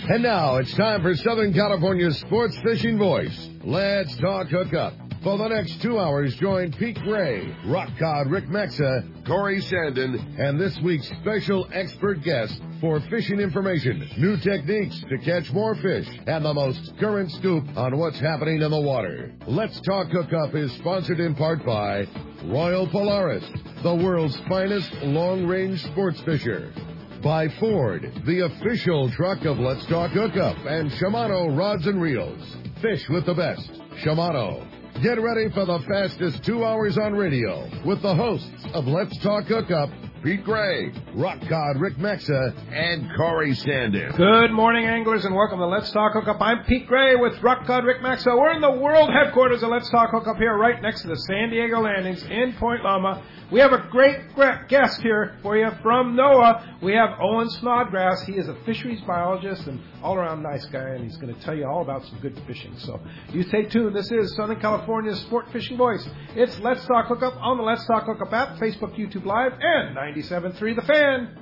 And now it's time for Southern California's sports fishing voice. Let's talk hookup. For the next 2 hours, join Pete Gray, Rock Cod Rick Maxa, Corey Sandin, and this week's special expert guest for fishing information, new techniques to catch more fish, and the most current scoop on what's happening in the water. Let's Talk Hookup is sponsored in part by Royal Polaris, the world's finest long-range sports fisher. By Ford, the official truck of Let's Talk Hookup, and Shimano Rods and Reels. Fish with the best. Shimano. Get ready for the fastest 2 hours on radio with the hosts of Let's Talk Hookup, Pete Gray, Rock Cod Rick Maxa, and Corey Sandin. Good morning, anglers, and welcome to Let's Talk Hookup. I'm Pete Gray with Rock Cod Rick Maxa. We're in the world headquarters of Let's Talk Hookup here, right next to the San Diego Landings in Point Loma. We have a great guest here for you from NOAA. We have Owen Snodgrass. He is a fisheries biologist and all-around nice guy, and he's going to tell you all about some good fishing. So you stay tuned. This is Southern California's sport fishing voice. It's Let's Talk Hookup on the Let's Talk Hookup app, Facebook, YouTube Live, and 97.3 The Fan.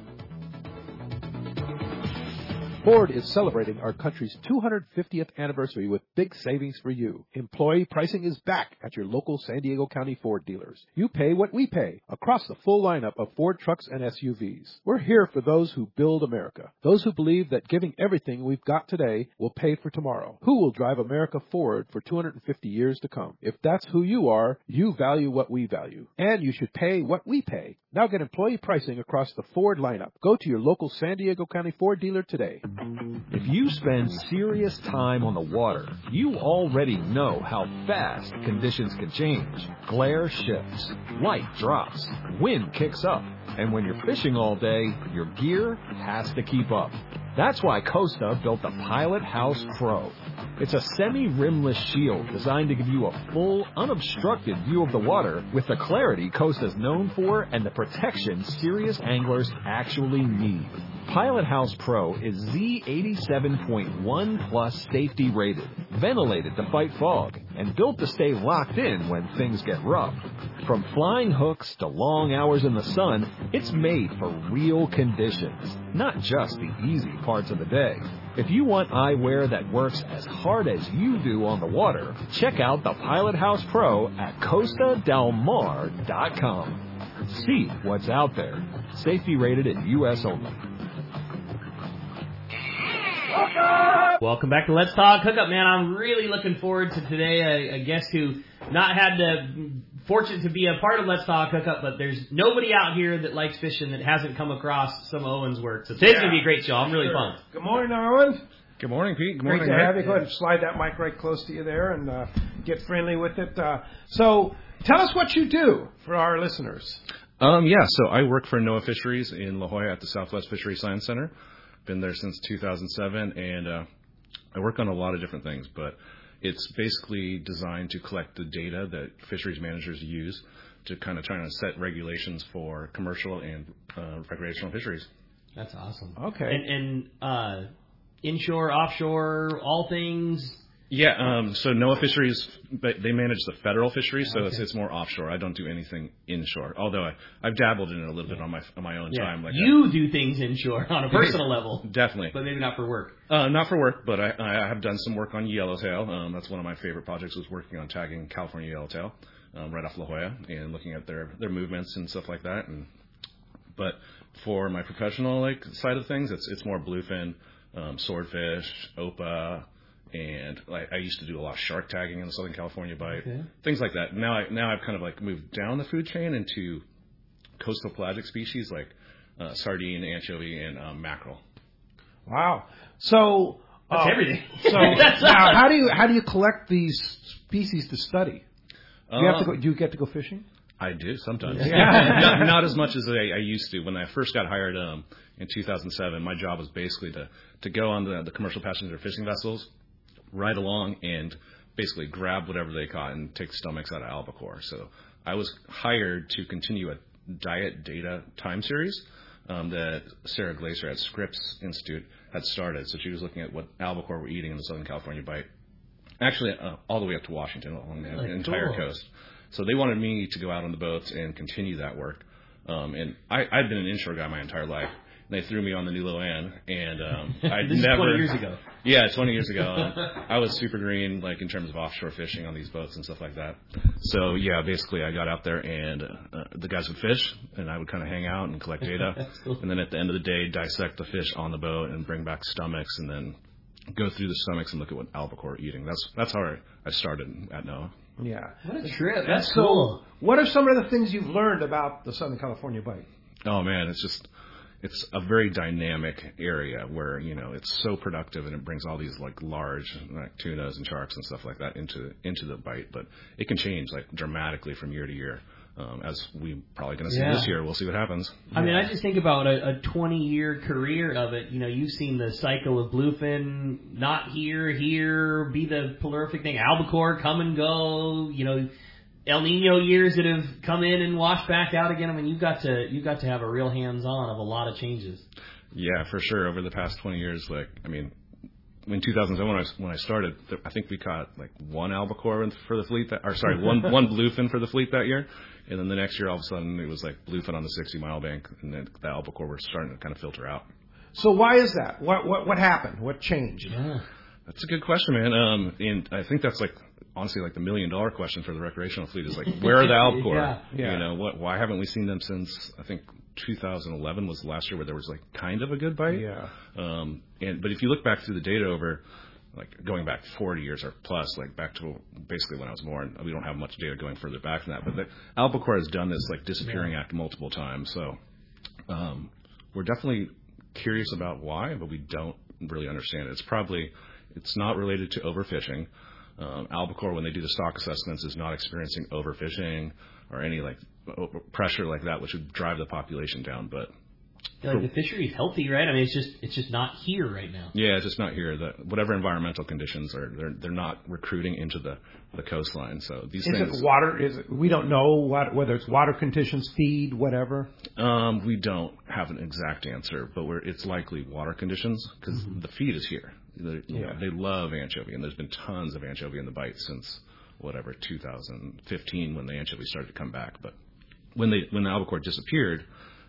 Ford is celebrating our country's 250th anniversary with big savings for you. Employee pricing is back at your local San Diego County Ford dealers. You pay what we pay across the full lineup of Ford trucks and SUVs. We're here for those who build America, those who believe that giving everything we've got today will pay for tomorrow. Who will drive America forward for 250 years to come? If that's who you are, you value what we value, and you should pay what we pay. Now get employee pricing across the Ford lineup. Go to your local San Diego County Ford dealer today. If you spend serious time on the water, you already know how fast conditions can change. Glare shifts, light drops, wind kicks up, and when you're fishing all day, your gear has to keep up. That's why Costa built the Pilot House Pro. It's a semi-rimless shield designed to give you a full, unobstructed view of the water with the clarity Costa's known for and the protection serious anglers actually need. Pilot House Pro is Z87.1 Plus safety rated, ventilated to fight fog, and built to stay locked in when things get rough. From flying hooks to long hours in the sun, it's made for real conditions, not just the easy parts of the day. If you want eyewear that works as hard as you do on the water, check out the Pilot House Pro at CostaDelMar.com. See what's out there. Safety rated in U.S. only. Welcome back to Let's Talk Hookup, man. I'm really looking forward to today. A guest who not had the fortune to be a part of Let's Talk Hookup, but there's nobody out here that likes fishing that hasn't come across some of Owen's work. So today's going to be a great show. I'm really pumped. Good morning, Owen. Good morning, Pete. Good morning, Great to have you. Go ahead and slide that mic right close to you there and get friendly with it. So tell us what you do for our listeners. So I work for NOAA Fisheries in La Jolla at the Southwest Fisheries Science Center. Been there since 2007, and I work on a lot of different things, but it's basically designed to collect the data that fisheries managers use to kind of try to set regulations for commercial and recreational fisheries. That's awesome. Okay. And inshore, offshore, all things. Yeah, so NOAA Fisheries, they manage the federal fisheries, so it's more offshore. I don't do anything inshore, although I've dabbled in it a little bit on my own time. Like you do things inshore on a personal level. Definitely. But maybe not for work. Not for work, but I have done some work on yellowtail. That's one of my favorite projects, was working on tagging California yellowtail right off La Jolla and looking at their movements and stuff like that. But for my professional side of things, it's more bluefin, swordfish, OPA, and I used to do a lot of shark tagging in the Southern California Bight, things like that. Now I've kind of moved down the food chain into coastal pelagic species like sardine, anchovy, and mackerel. Wow. So that's everything. So now, how do you collect these species to study? Do you get to go fishing? I do sometimes. Not as much as I used to. When I first got hired in 2007, my job was basically to go on the commercial passenger fishing vessels, ride along, and basically grab whatever they caught and take stomachs out of albacore. So I was hired to continue a diet data time series that Sarah Glaser at Scripps Institute had started. So she was looking at what albacore were eating in the Southern California Bight, actually all the way up to Washington along the entire coast. So they wanted me to go out on the boats and continue that work. And I've been an inshore guy my entire life. they threw me on the new Loan, and I This is 20 years ago. Yeah, 20 years ago. I was super green, like in terms of offshore fishing on these boats and stuff like that. So yeah, basically I got out there and the guys would fish, and I would kind of hang out and collect data, and then at the end of the day, dissect the fish on the boat and bring back stomachs, and then go through the stomachs and look at what albacore are eating. That's how I started at NOAA. Yeah. What a trip. That's cool. What are some of the things you've learned about the Southern California bite? Oh man, it's a very dynamic area where, you know, it's so productive and it brings all these like large like tunas and sharks and stuff like that into the bite, but it can change like dramatically from year to year. As we probably going to see this year, we'll see what happens. I mean, I just think about a 20-year career of it. You know, you've seen the cycle of bluefin, not here, be the prolific thing, albacore, come and go. You know, El Nino years that have come in and washed back out again. I mean, you've got to have a real hands-on of a lot of changes. Yeah, for sure. Over the past 20 years, like, I mean, in 2007 when I started, I think we caught like one albacore for the fleet one bluefin for the fleet that year, and then the next year all of a sudden it was like bluefin on the 60-mile bank, and then the albacore were starting to kind of filter out. So why is that? What happened? What changed? Yeah. That's a good question, man. And I think that's like honestly like the $1 million question for the recreational fleet is like, where are the albacore? Yeah. You know, why haven't we seen them since I think 2011 was the last year where there was like kind of a good bite. Yeah. But if you look back through the data over like going back 40 years or plus, like back to basically when I was born, we don't have much data going further back than that. But the albacore has done this like disappearing act multiple times. So we're definitely curious about why, but we don't really understand it. It's not related to overfishing. Albacore, when they do the stock assessments, is not experiencing overfishing or any like pressure like that, which would drive the population down. But like the fishery is healthy, right? I mean, it's just not here right now. Yeah, it's just not here. Whatever environmental conditions are, they're not recruiting into the coastline. So these things. Is it water? We don't know whether it's water conditions, feed, whatever. We don't have an exact answer, but it's likely water conditions because the feed is here. They love anchovy, and there's been tons of anchovy in the bite since 2015 when the anchovy started to come back. But when the albacore disappeared,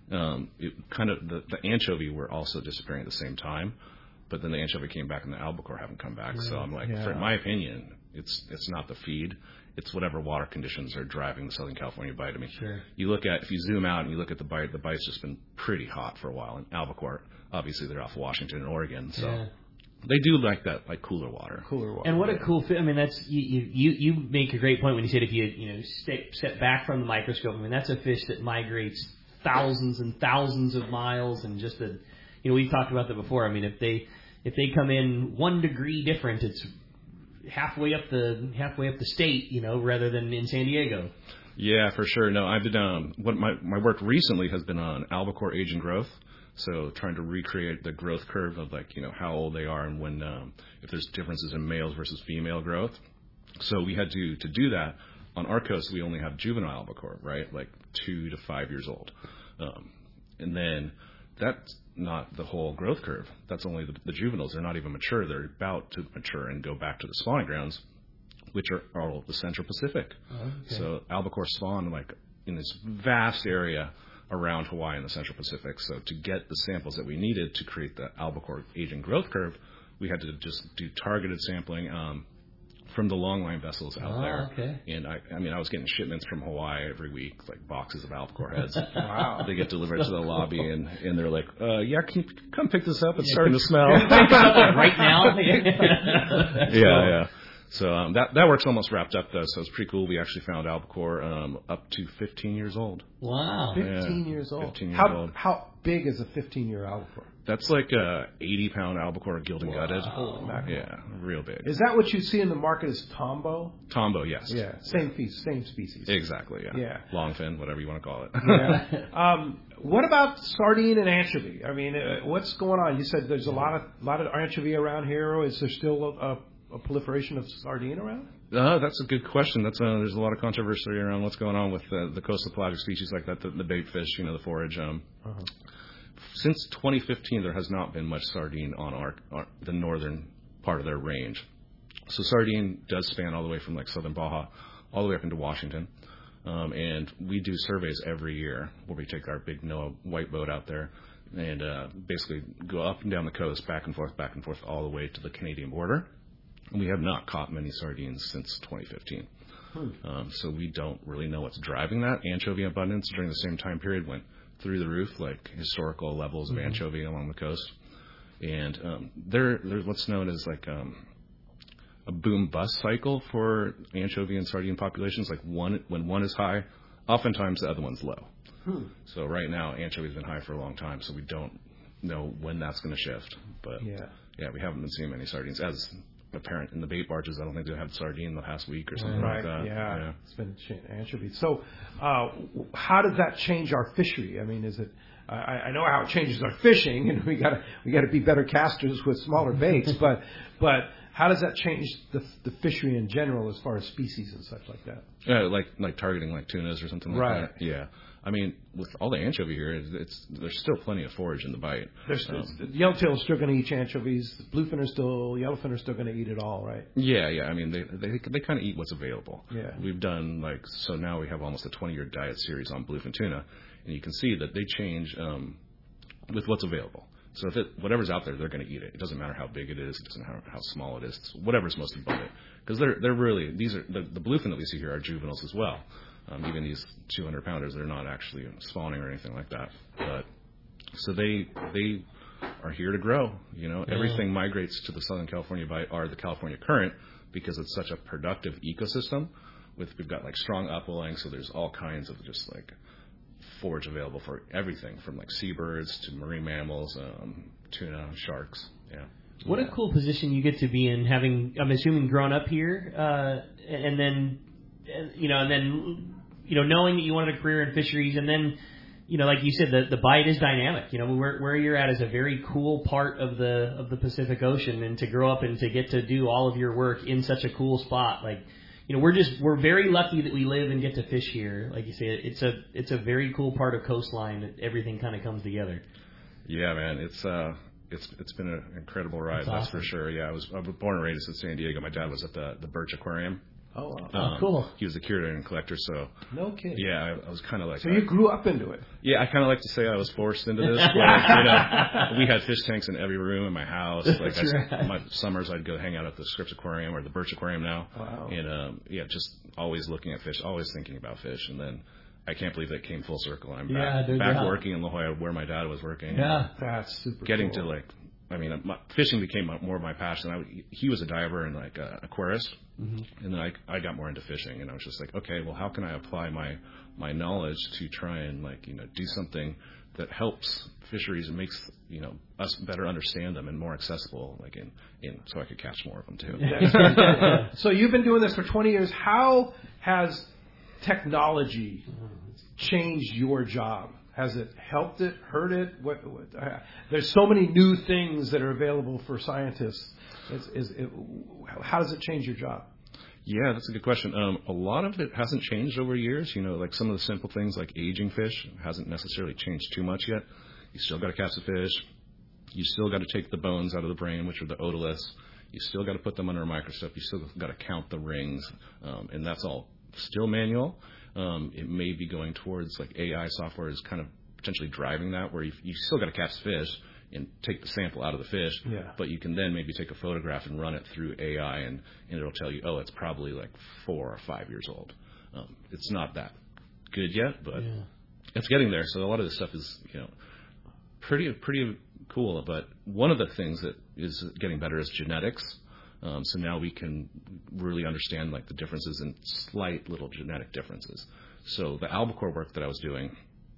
the anchovy were also disappearing at the same time. But then the anchovy came back and the albacore haven't come back. So I'm like, in my opinion, it's not the feed. It's whatever water conditions are driving the Southern California bite. I mean, if you zoom out and you look at the bite's just been pretty hot for a while. And albacore, obviously, they're off Washington and Oregon, so they do like that, like cooler water. And what a cool fit! I mean, that's you make a great point when you said if you step back from the microscope. I mean, that's a fish that migrates thousands and thousands of miles, and just we've talked about that before. I mean, if they come in 1 degree different, it's halfway up the state, rather than in San Diego. Yeah, for sure. No, I've been what my work recently has been on albacore age and growth. So trying to recreate the growth curve of how old they are and when if there's differences in males versus female growth. So we had to do that. On our coast, we only have juvenile albacore, right? Like 2 to 5 years old. And then that's not the whole growth curve. That's only the juveniles. They're not even mature. They're about to mature and go back to the spawning grounds, which are all the Central Pacific. Okay. So albacore spawn in this vast area around Hawaii and the Central Pacific. So to get the samples that we needed to create the albacore age and growth curve, we had to just do targeted sampling from the longline vessels out there. Okay. And I was getting shipments from Hawaii every week, like boxes of albacore heads. Wow. They get delivered to the lobby, and they're like, can you come pick this up? It's starting to smell. Right now? Yeah. So that work's almost wrapped up, though, so it's pretty cool. We actually found albacore up to 15 years old. Wow. 15 years old. 15 years old. How big is a 15-year albacore? That's like a 80-pound albacore gilded gutted. Holy mackerel. Yeah, real big. Is that what you see in the market as tombo? Tombo, yes. Yeah, same species. Exactly, yeah. Longfin, whatever you want to call it. Yeah. What about sardine and anchovy? I mean, what's going on? You said there's a lot of anchovy around here. Is there still a proliferation of sardine around? That's a good question. There's a lot of controversy around what's going on with the coastal pelagic species like that, the bait fish, the forage. Since 2015, there has not been much sardine on the northern part of their range. So sardine does span all the way from like southern Baja all the way up into Washington. And we do surveys every year where we take our big NOAA white boat out there and basically go up and down the coast, back and forth, all the way to the Canadian border. And we have not caught many sardines since 2015. So we don't really know what's driving that. Anchovy abundance during the same time period went through the roof, like historical levels of anchovy along the coast. And there's what's known as like a boom-bust cycle for anchovy and sardine populations. Like when one is high, oftentimes the other one's low. So right now, anchovy's been high for a long time, so we don't know when that's going to shift. But yeah, we haven't been seeing many sardines. As apparent in the bait barges, I don't think they had sardine the past week or something like that. Yeah, it's been anchovy. So how does that change our fishery? I mean, is it? I know how it changes our fishing, and we got to be better casters with smaller baits. but how does that change the fishery in general as far as species and such like that? Yeah, like targeting like tunas or something like that. Yeah. I mean, with all the anchovy here, there's still plenty of forage in the bite. Yellowtail's still going to eat anchovies. Bluefin yellowfin are still going to eat it all, right? Yeah. I mean, they kind of eat what's available. Yeah. We've done so now we have almost a 20-year diet series on bluefin tuna, and you can see that they change with what's available. So whatever's out there, they're going to eat it. It doesn't matter how big it is. It doesn't matter how small it is. It's whatever's most abundant. Because they're really, these are the bluefin that we see here are juveniles as well. Even these 200-pounders, they're not actually spawning or anything like that. But so they are here to grow. Everything migrates to the Southern California Bight or the California Current because it's such a productive ecosystem. We've got like strong upwelling, so there's all kinds of just like forage available for everything from like seabirds to marine mammals, tuna, sharks. Yeah. What a cool position you get to be in, having, I'm assuming, grown up here, and then knowing that you wanted a career in fisheries, and then, like you said, the Bight is dynamic. Where you're at is a very cool part of the Pacific Ocean, and to grow up and to get to do all of your work in such a cool spot, we're very lucky that we live and get to fish here. Like you say, it's a very cool part of coastline that everything kind of comes together. Yeah, man, it's been an incredible ride. That's awesome. For sure. Yeah, I was born and raised in San Diego. My dad was at the Birch Aquarium. Oh, wow. Cool. He was a curator and collector, so... No kidding. Yeah, I was kind of like... So you grew up into it? Yeah, I kind of like to say I was forced into this. But, we had fish tanks in every room in my house. My summers, I'd go hang out at the Scripps Aquarium, or the Birch Aquarium now. Wow. And, just always looking at fish, always thinking about fish. And then I can't believe that came full circle. I'm back working in La Jolla where my dad was working. Yeah, that's super Getting cool. to, fishing became more of my passion. He was a diver and like a aquarist, and then I got more into fishing, and I was just like, okay, well, how can I apply my knowledge to try and do something that helps fisheries and makes us better understand them and more accessible, so I could catch more of them too. So you've been doing this for 20 years. How has technology changed your job? Has it helped it, hurt it? There's so many new things that are available for scientists. How does it change your job? Yeah, that's a good question. A lot of it hasn't changed over years. Like some of the simple things like aging fish hasn't necessarily changed too much yet. You still got to catch the fish. You still got to take the bones out of the brain, which are the otoliths. You still got to put them under a microscope. You still got to count the rings, and that's all still manual. It may be going towards AI software is kind of potentially driving that, where you still got to catch fish and take the sample out of the fish, but you can then maybe take a photograph and run it through AI, and it'll tell you, it's probably 4 or 5 years old. It's not that good yet, but it's getting there. So a lot of this stuff is pretty cool. But one of the things that is getting better is genetics. So now we can really understand the differences in slight little genetic differences. So the albacore work that I was doing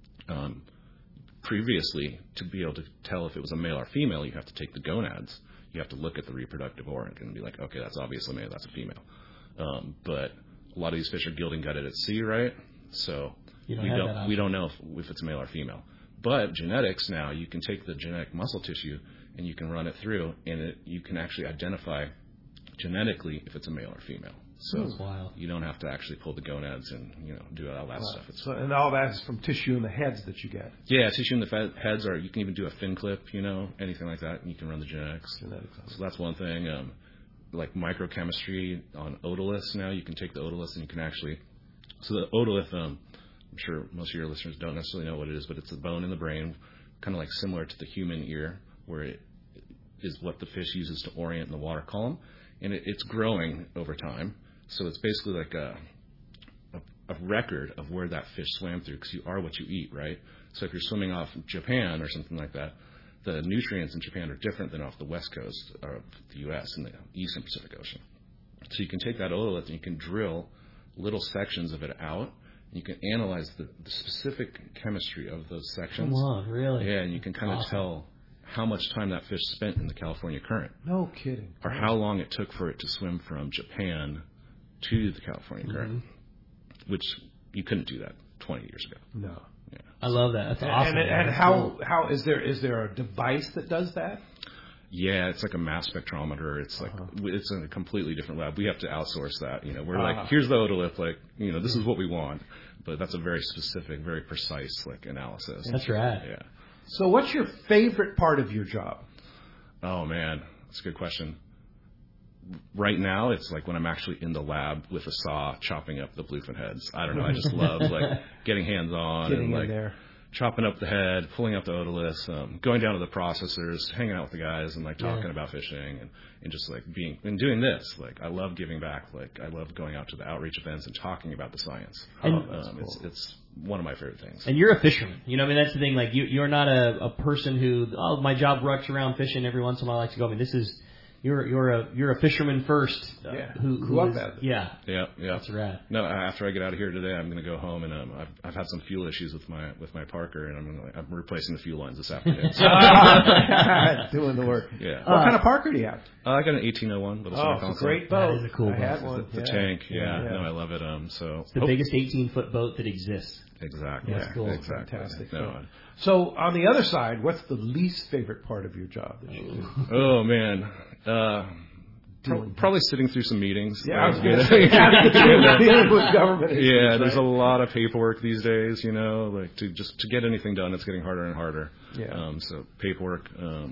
previously, to be able to tell if it was a male or female, you have to take the gonads. You have to look at the reproductive organ and be like, okay, that's obviously male, that's a female. But a lot of these fish are gilding gutted at sea, right? So we don't know if it's male or female. But genetics now, you can take the genetic muscle tissue and you can run it through, and you can actually identify genetically if it's a male or female. So you don't have to actually pull the gonads and do all that stuff. And all that is from tissue in the heads that you get. Yeah, tissue in the heads, or you can even do a fin clip, anything like that, and you can run the genetics. So that's one thing. Like microchemistry on otoliths now, you can take the otoliths and you can actually. So the otolith, I'm sure most of your listeners don't necessarily know what it is, but it's the bone in the brain kind of like similar to the human ear, where it is what the fish uses to orient in the water column, and it's growing over time. So it's basically like a record of where that fish swam through, because you are what you eat, right? So if you're swimming off Japan or something like that, the nutrients in Japan are different than off the west coast of the U.S. and the eastern Pacific Ocean. So you can take that otolith and you can drill little sections of it out. And you can analyze the specific chemistry of those sections. Come on, really? Yeah, and you can kind of tell how much time that fish spent in the California Current. No kidding. Or how long it took for it to swim from Japan to the California Current, which you couldn't do that 20 years ago. No. Yeah. I love that. That's awesome. And how is there a device that does that? Yeah, it's like a mass spectrometer. It's like it's in a completely different lab. We have to outsource that. We're like, here's the otolith. Like, this is what we want, but that's a very specific, very precise like analysis. That's right. Yeah. So, what's your favorite part of your job? Oh man, that's a good question. Right now, it's like when I'm actually in the lab with a saw chopping up the bluefin heads. I don't know. I just love like getting hands on and like chopping up the head, pulling up the otoliths, going down to the processors, hanging out with the guys, and like talking about fishing and just like doing this. Like I love giving back. Like I love going out to the outreach events and talking about the science. It's one of my favorite things. And you're a fisherman. That's the thing. Like you're not a person who my job rucks around fishing every once in a while. I like to go. I mean, this is. You're a fisherman first. Who is, yeah. That's rad. No, after I get out of here today, I'm going to go home and I've had some fuel issues with my Parker, and I'm replacing the fuel lines this afternoon. So. Doing the work. Yeah. What kind of Parker do you have? I got an 1801. It's a great boat. That is a cool boat. I had one. The tank. Yeah. No, I love it. So it's the biggest 18-foot boat that exists. Exactly. That's cool. Exactly. Fantastic. No. So on the other side, what's the least favorite part of your job that you do? Oh man. Probably sitting through some meetings. Yeah, I was going to say dealing with government issues. Yeah, there's a lot of paperwork these days. Like to get anything done, it's getting harder and harder. Yeah. So paperwork.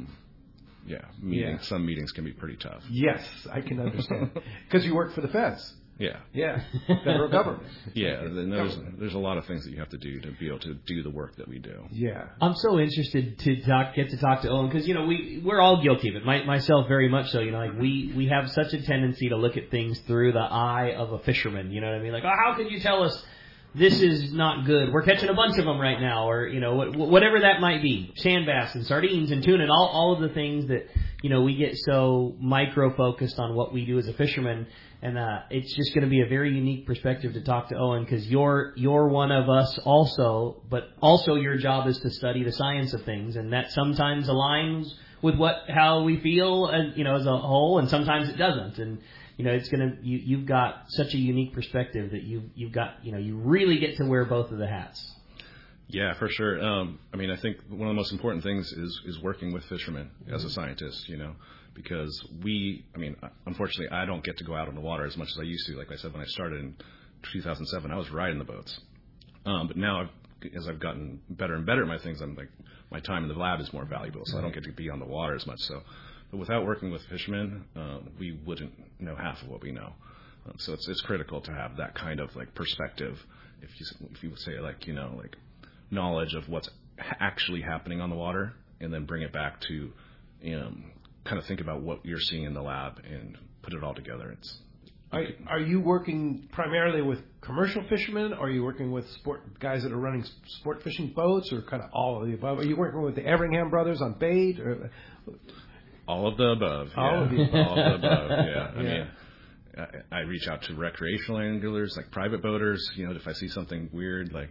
Some meetings can be pretty tough. Yes, I can understand because you work for the feds. Yeah. Federal government. Yeah, there's a lot of things that you have to do to be able to do the work that we do. Yeah. I'm so interested to get to talk to Owen because we're all guilty of it. Myself very much so. Like we have such a tendency to look at things through the eye of a fisherman. You know what I mean? Like, how could you tell us this is not good? We're catching a bunch of them right now, or whatever that might be, sand bass and sardines and tuna and all of the things that we get so micro focused on what we do as a fisherman. And it's just going to be a very unique perspective to talk to Owen because you're one of us also, but also your job is to study the science of things, and that sometimes aligns with how we feel as a whole, and sometimes it doesn't. And it's you've got such a unique perspective that you've got you really get to wear both of the hats. Yeah, for sure. I think one of the most important things is working with fishermen as a scientist, because unfortunately, I don't get to go out on the water as much as I used to. Like I said, when I started in 2007, I was riding the boats. But now, as I've gotten better and better at my things, I'm like, my time in the lab is more valuable, so I don't get to be on the water as much. So, but without working with fishermen, we wouldn't know half of what we know. So it's critical to have that kind of like perspective. If you say like knowledge of what's actually happening on the water, and then bring it back to kind of think about what you're seeing in the lab and put it all together. Are you working primarily with commercial fishermen, or are you working with sport guys that are running sport fishing boats, or kind of all of the above? Are you working with the Everingham brothers on bait? Or? All of the above. All of the above, yeah. I mean, I reach out to recreational anglers, like private boaters. If I see something weird, like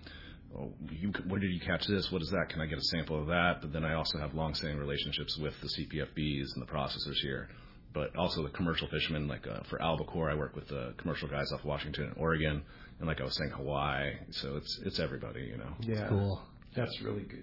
where did you catch this? What is that? Can I get a sample of that? But then I also have long-standing relationships with the CPFBs and the processors here. But also the commercial fishermen, like for albacore, I work with the commercial guys off Washington and Oregon, and like I was saying, Hawaii. So it's everybody, Yeah, cool. That's really good.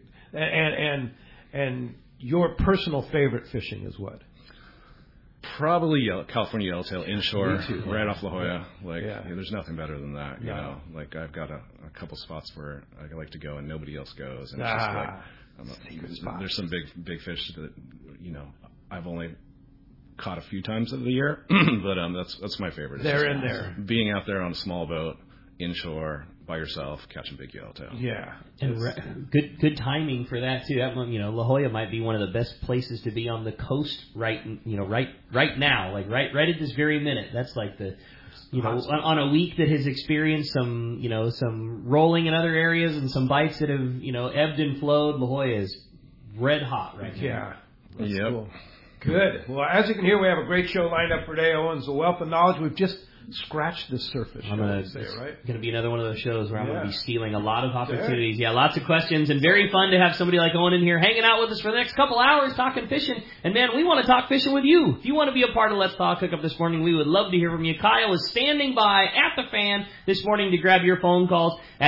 And your personal favorite fishing is what? Probably California yellowtail inshore, right off La Jolla. There's nothing better than that. You know, like I've got a couple spots where I like to go and nobody else goes, and it's just like there's some big fish that I've only caught a few times of the year, but that's my favorite. They're in there. Being out there on a small boat, inshore, by yourself catching big yellowtail. Yeah. And good timing for that too. That one, La Jolla might be one of the best places to be on the coast right now, like right at this very minute. That's like the, on a week that has experienced some rolling in other areas and some bites that have, ebbed and flowed. La Jolla is red hot right now. Yeah. That's Yep. cool. Good. Well, as you can hear, we have a great show lined up for today. Owen's a wealth of knowledge. We've just scratched the surface. It's right? going to be another one of those shows where I'm going to be stealing a lot of opportunities. Yeah, lots of questions, and very fun to have somebody like Owen in here hanging out with us for the next couple hours talking fishing. And man, we want to talk fishing with you. If you want to be a part of Let's Talk Hookup this morning, we would love to hear from you. Kyle is standing by at the fan this morning to grab your phone calls at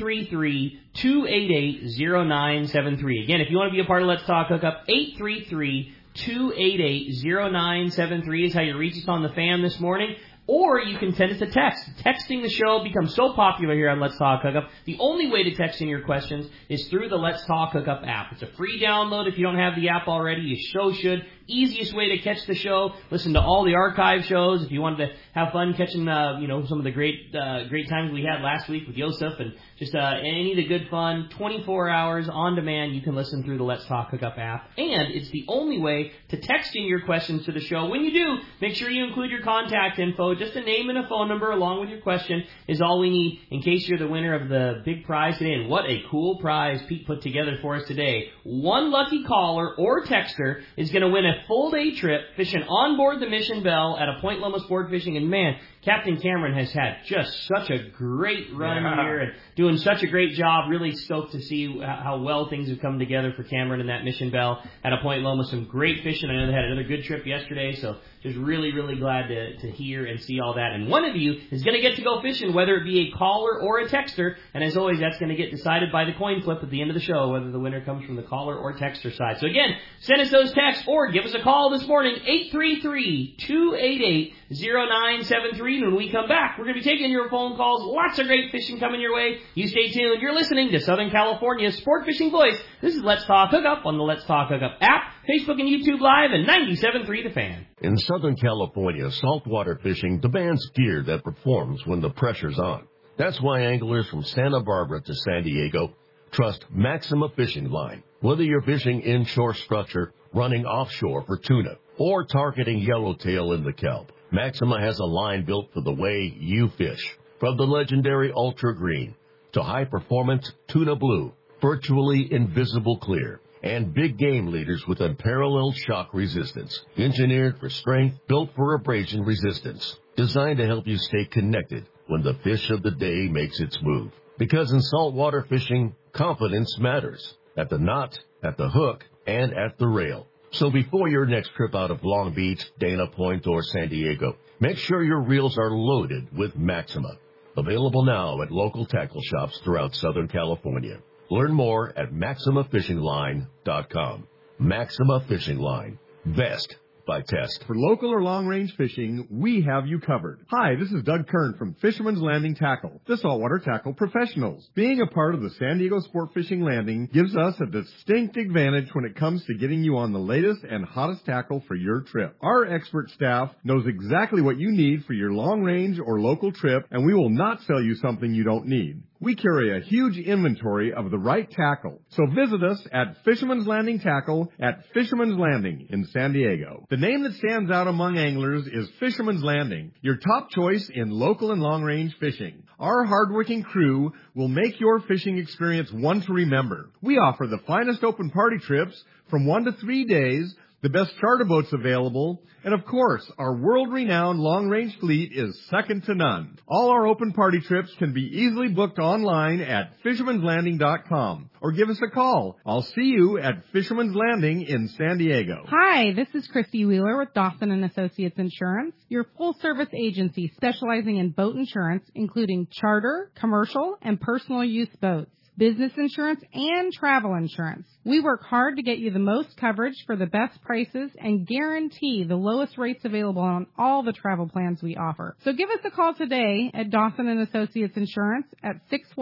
833-288-0973. Again, if you want to be a part of Let's Talk Hookup, 833-288-0973 is how you reach us on the fan this morning. Or you can send us a text. Texting the show becomes so popular here on Let's Talk Hookup. The only way to text in your questions is through the Let's Talk Hookup app. It's a free download if you don't have the app already. You should. Easiest way to catch the show. Listen to all the archive shows. If you wanted to have fun catching, some of the great times we had last week with Yosef and just any of the good fun, 24 hours on demand, you can listen through the Let's Talk Hookup app. And it's the only way to text in your questions to the show. When you do, make sure you include your contact info. Just a name and a phone number along with your question is all we need in case you're the winner of the big prize today. And what a cool prize Pete put together for us today. One lucky caller or texter is going to win a full-day trip fishing on board the Mission Belle at a Point Loma Sport Fishing. And man, Captain Cameron has had just such a great run here and doing such a great job. Really stoked to see how well things have come together for Cameron and that Mission Belle at a Point Loma. Some great fishing. I know they had another good trip yesterday, so just really, really glad to hear and see all that. And one of you is going to get to go fishing, whether it be a caller or a texter. And as always, that's going to get decided by the coin flip at the end of the show, whether the winner comes from the caller or texter side. So again, send us those texts or give us a call this morning, 833-288-0973. And when we come back, we're going to be taking your phone calls. Lots of great fishing coming your way. You stay tuned. You're listening to Southern California's Sport Fishing Voice. This is Let's Talk Hookup on the Let's Talk Hookup app, Facebook and YouTube Live, and 97.3 The Fan. In Southern California, saltwater fishing demands gear that performs when the pressure's on. That's why anglers from Santa Barbara to San Diego trust Maxima Fishing Line. Whether you're fishing inshore structure, running offshore for tuna, or targeting yellowtail in the kelp, Maxima has a line built for the way you fish. From the legendary Ultra Green to high-performance Tuna Blue, virtually invisible clear, and big game leaders with unparalleled shock resistance. Engineered for strength, built for abrasion resistance. Designed to help you stay connected when the fish of the day makes its move. Because in saltwater fishing, confidence matters. At the knot, at the hook, and at the rail. So before your next trip out of Long Beach, Dana Point, or San Diego, make sure your reels are loaded with Maxima. Available now at local tackle shops throughout Southern California. Learn more at MaximaFishingLine.com. Maxima Fishing Line. Best by test. For local or long-range fishing, we have you covered. Hi, this is Doug Kern from Fisherman's Landing Tackle, the saltwater tackle professionals. Being a part of the San Diego Sport Fishing Landing gives us a distinct advantage when it comes to getting you on the latest and hottest tackle for your trip. Our expert staff knows exactly what you need for your long-range or local trip, and we will not sell you something you don't need. We carry a huge inventory of the right tackle. So visit us at Fisherman's Landing Tackle at Fisherman's Landing in San Diego. The name that stands out among anglers is Fisherman's Landing, your top choice in local and long-range fishing. Our hardworking crew will make your fishing experience one to remember. We offer the finest open party trips from 1 to 3 days, the best charter boats available, and of course, our world-renowned long-range fleet is second to none. All our open party trips can be easily booked online at Fisherman'sLanding.com or give us a call. I'll see you at Fisherman's Landing in San Diego. Hi, this is Christy Wheeler with Dawson & Associates Insurance, your full-service agency specializing in boat insurance, including charter, commercial, and personal use boats, business insurance, and travel insurance. We work hard to get you the most coverage for the best prices and guarantee the lowest rates available on all the travel plans we offer. So give us a call today at Dawson & Associates Insurance at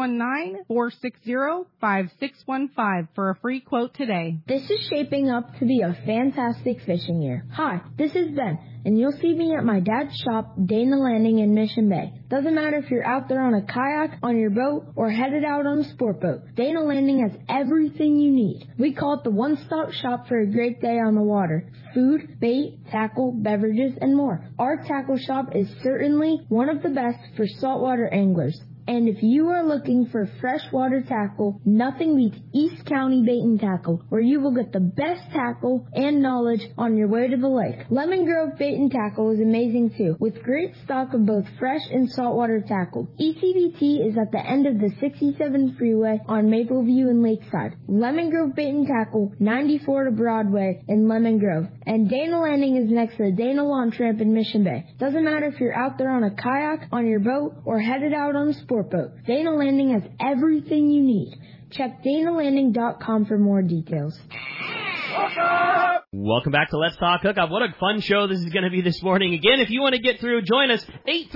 619-460-5615 for a free quote today. This is shaping up to be a fantastic fishing year. Hi, this is Ben, and you'll see me at my dad's shop, Dana Landing in Mission Bay. Doesn't matter if you're out there on a kayak, on your boat, or headed out on a sport boat. Dana Landing has everything you need. We call it the one-stop shop for a great day on the water. Food, bait, tackle, beverages, and more. Our tackle shop is certainly one of the best for saltwater anglers. And if you are looking for freshwater tackle, nothing beats East County Bait and Tackle, where you will get the best tackle and knowledge on your way to the lake. Lemon Grove Bait and Tackle is amazing too, with great stock of both fresh and saltwater tackle. ECBT is at the end of the 67 freeway on Mapleview and Lakeside. Lemon Grove Bait and Tackle, 94 to Broadway in Lemon Grove. And Dana Landing is next to the Dana Launch Ramp in Mission Bay. Doesn't matter if you're out there on a kayak, on your boat, or headed out on a sport boat. Dana Landing has everything you need. Check DanaLanding.com for more details. Welcome back to Let's Talk Hookup. What a fun show this is going to be this morning. Again, if you want to get through, join us.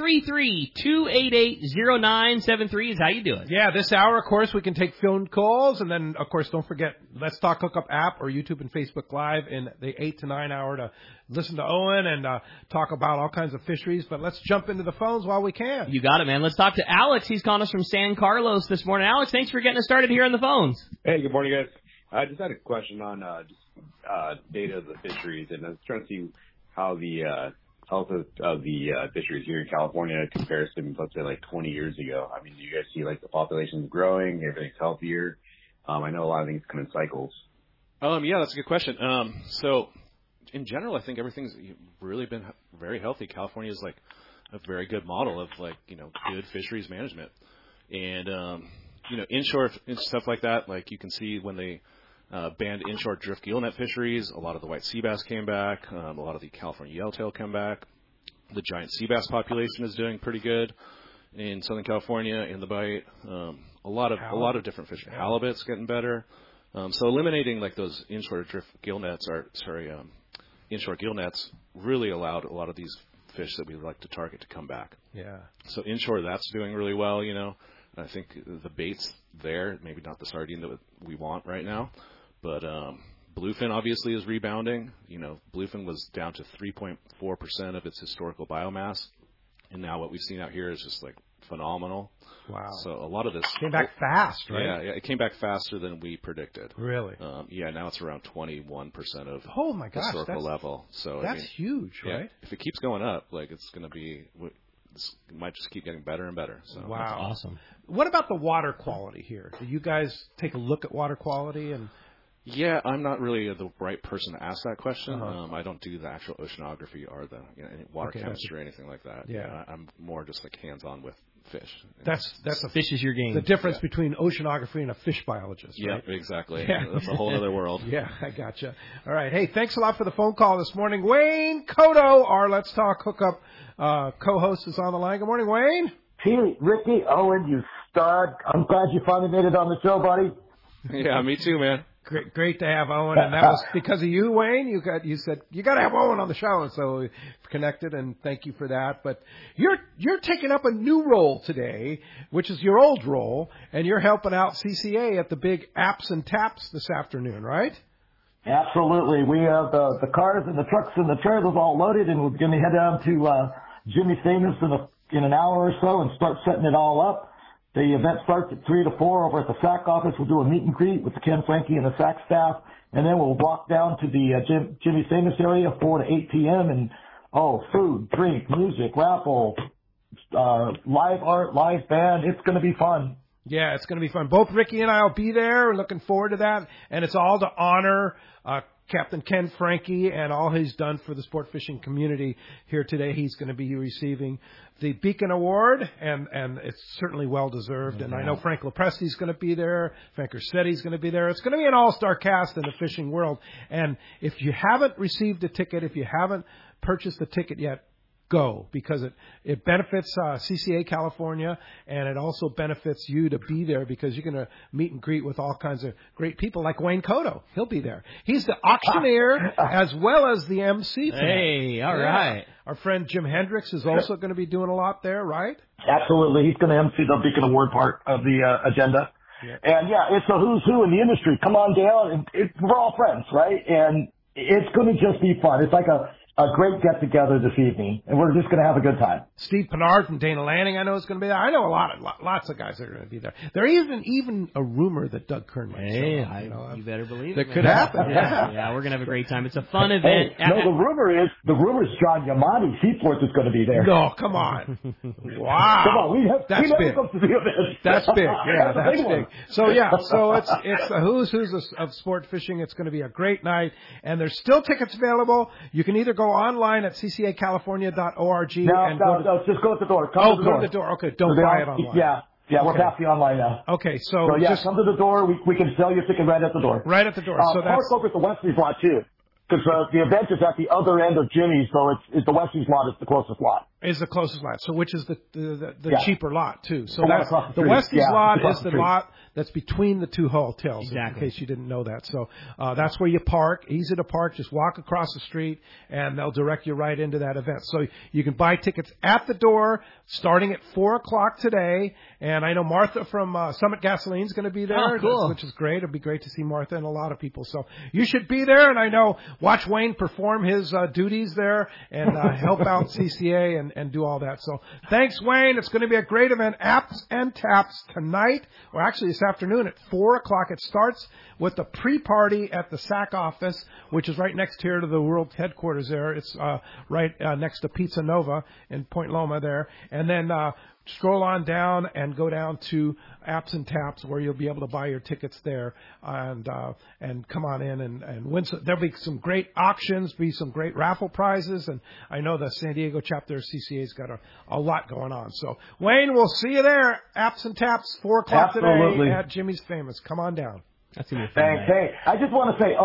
833-288-0973 is how you do it. Yeah, this hour, of course, we can take phone calls. And then, of course, don't forget Let's Talk Hookup app or YouTube and Facebook Live in the 8 to 9 hour to listen to Owen and talk about all kinds of fisheries. But let's jump into the phones while we can. You got it, man. Let's talk to Alex. He's calling us from San Carlos this morning. Alex, thanks for getting us started here on the phones. Hey, good morning, guys. I just had a question on data of the fisheries, and I was trying to see how the health of the fisheries here in California compares to, let's say, like 20 years ago. I mean, do you guys see, like, the population's growing, everything's healthier? I know a lot of things come in cycles. Yeah, that's a good question. So, in general, I think everything's really been very healthy. California is, like, a very good model of, like, good fisheries management. And, inshore and stuff like that, like you can see when they banned inshore drift gillnet fisheries, a lot of the white sea bass came back, a lot of the California yellowtail come back. The giant sea bass population is doing pretty good in Southern California in the Bight. A lot of different fish. Halibut's getting better. So eliminating like those inshore drift gillnets inshore gillnets really allowed a lot of these fish that we like to target to come back. Yeah. So inshore, that's doing really well, I think the bait's there, maybe not the sardine that we want right now, but bluefin obviously is rebounding. Bluefin was down to 3.4% of its historical biomass, and now what we've seen out here is just like phenomenal. Wow. So a lot of this came back fast, right? Yeah, it came back faster than we predicted. Really? Now it's around 21% of historical level. So that's huge, right? If it keeps going up, like it's going to be. It might just keep getting better and better. So wow. That's awesome. What about the water quality here? Do you guys take a look at water quality? Yeah, I'm not really the right person to ask that question. I don't do the actual oceanography or the water chemistry or anything like that. Yeah. I'm more just like hands-on with fish. That's fish is your game. The difference between oceanography and a fish biologist. Right? Yeah, exactly. Yeah. That's a whole other world. Yeah, I gotcha. All right. Hey, thanks a lot for the phone call this morning. Wayne Cotto, our Let's Talk Hookup co-host, is on the line. Good morning, Wayne. Pete, Ricky, Owen, you stud. I'm glad you finally made it on the show, buddy. Yeah, me too, man. Great to have Owen, and that was because of you, Wayne. You said you got to have Owen on the show, and so we connected, and thank you for that. But you're taking up a new role today, which is your old role, and you're helping out CCA at the big Apps and Taps this afternoon, right? Absolutely. We have the cars and the trucks and the trailers all loaded, and we're going to head down to Jimmy Famous in an hour or so and start setting it all up. The event starts at 3 to 4 over at the SAC office. We'll do a meet and greet with the Ken Frankie and the SAC staff, and then we'll walk down to the Jimmy Famous area 4 to 8 p.m. and food, drink, music, raffle, live art, live band. It's going to be fun. Yeah, it's going to be fun. Both Ricky and I will be there. We're looking forward to that, and it's all to honor Captain Ken Frankie and all he's done for the sport fishing community here today. He's going to be receiving the Beacon Award, and it's certainly well-deserved. And I know Frank Lopresti's going to be there. Frank Ursetti's going to be there. It's going to be an all-star cast in the fishing world. And if you haven't received a ticket, if you haven't purchased a ticket yet, go, because it benefits CCA California, and it also benefits you to be there, because you're going to meet and greet with all kinds of great people like Wayne Cotto. He'll be there. He's the auctioneer as well as the MC. Hey, all right. Our friend Jim Hendricks is also going to be doing a lot there, right? Absolutely. He's going to MC the Beacon Award part of the agenda. Yeah. And, it's a who's who in the industry. Come on down. We're all friends, right? And it's going to just be fun. It's like a great get-together this evening, and we're just going to have a good time. Steve Pinard from Dana Landing, I know, is going to be there. I know lots of guys that are going to be there. There isn't even a rumor that Doug Kern might show up. You better believe it. That could happen. Yeah, we're going to have a great time. It's a fun event. No, the rumor is John Yamati Seaforth is going to be there. No, come on. Wow. Come on, that's big. To the event. That's big. Yeah, that's big. So it's a who's of sport fishing. It's going to be a great night, and there's still tickets available. You can either go online at ccacalifornia.org. No, just go at the door. Go to the door. Okay, don't buy it online. Yeah, we're past the online now. Okay, so just come to the door. We can sell you a ticket right at the door. Right at the door. So park over at the Wesley's lot too, because the event is at the other end of Jimmy's, so it's the Wesley's lot is the closest lot. Is the closest lot. So which is the cheaper lot too. So that's the Wesley's lot is the lot that's between the two hotels. Exactly. In case you didn't know that. So that's where you park. Easy to park. Just walk across the street, and they'll direct you right into that event. So you can buy tickets at the door starting at 4:00 today. And I know Martha from Summit Gasoline is going to be there, which is great. It'll be great to see Martha and a lot of people. So you should be there. And I know watch Wayne perform his duties there and help out CCA and do all that. So thanks, Wayne. It's going to be a great event. Apps and Taps tonight, or actually this afternoon at 4:00. It starts with the pre-party at the SAC office, which is right next here to the world headquarters there. It's right next to Pizza Nova in Point Loma there. And then stroll on down and go down to Apps and Taps, where you'll be able to buy your tickets there and come on in and win. There'll be some great auctions, be some great raffle prizes, and I know the San Diego chapter of CCA's got a lot going on. So Wayne, we'll see you there. Apps and Taps, 4:00 today at Jimmy's Famous. Come on down. That's gonna be fun. Thanks. Hey, I just want to say,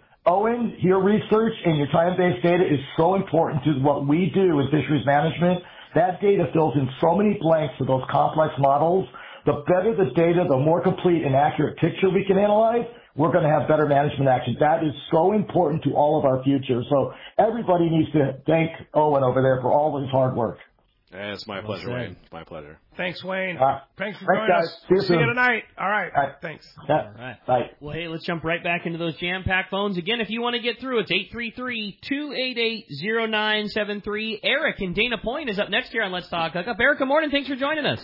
Owen, your research and your time-based data is so important to what we do in fisheries management. That data fills in so many blanks for those complex models. The better the data, the more complete and accurate picture we can analyze, we're going to have better management action. That is so important to all of our future. So everybody needs to thank Owen over there for all of his hard work. It's my pleasure, Wayne. My pleasure. Thanks, Wayne. Thanks for joining us. See you tonight. All right. Thanks. Yeah. All right. Bye. Well, hey, let's jump right back into those jam-packed phones. Again, if you want to get through, it's 833-288-0973. Eric in Dana Point is up next here on Let's Talk Hookup. Eric, good morning. Thanks for joining us.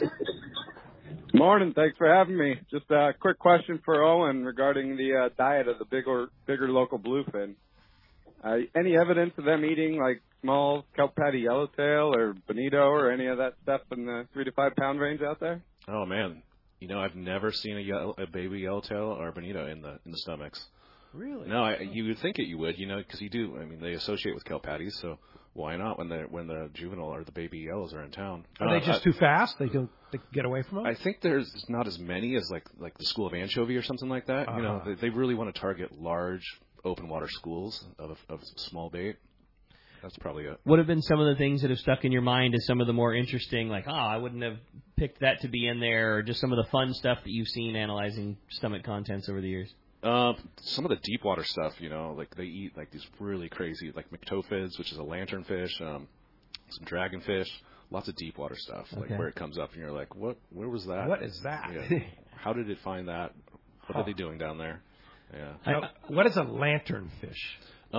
Morning. Thanks for having me. Just a quick question for Owen regarding the diet of the bigger local bluefin. Any evidence of them eating like small kelp patty yellowtail or bonito or any of that stuff in the 3 to 5 pound range out there? Oh man, I've never seen a baby yellowtail or bonito in the stomachs. Really? No, you would think you would, because you do. I mean, they associate with kelp patties, so why not when the juvenile or the baby yellows are in town? Are they just too fast? They can get away from them? I think there's not as many as like the School of Anchovy or something like that. They really want to target large open water schools of small bait. That's probably it. What have been some of the things that have stuck in your mind as some of the more interesting, like, I wouldn't have picked that to be in there, or just some of the fun stuff that you've seen analyzing stomach contents over the years? Some of the deep water stuff, like they eat like these really crazy, like myctophids, which is a lanternfish, some dragonfish, lots of deep water stuff, like where it comes up and you're like, where was that? What is that? Yeah. How did it find that? What are they doing down there? Yeah. What is a lanternfish?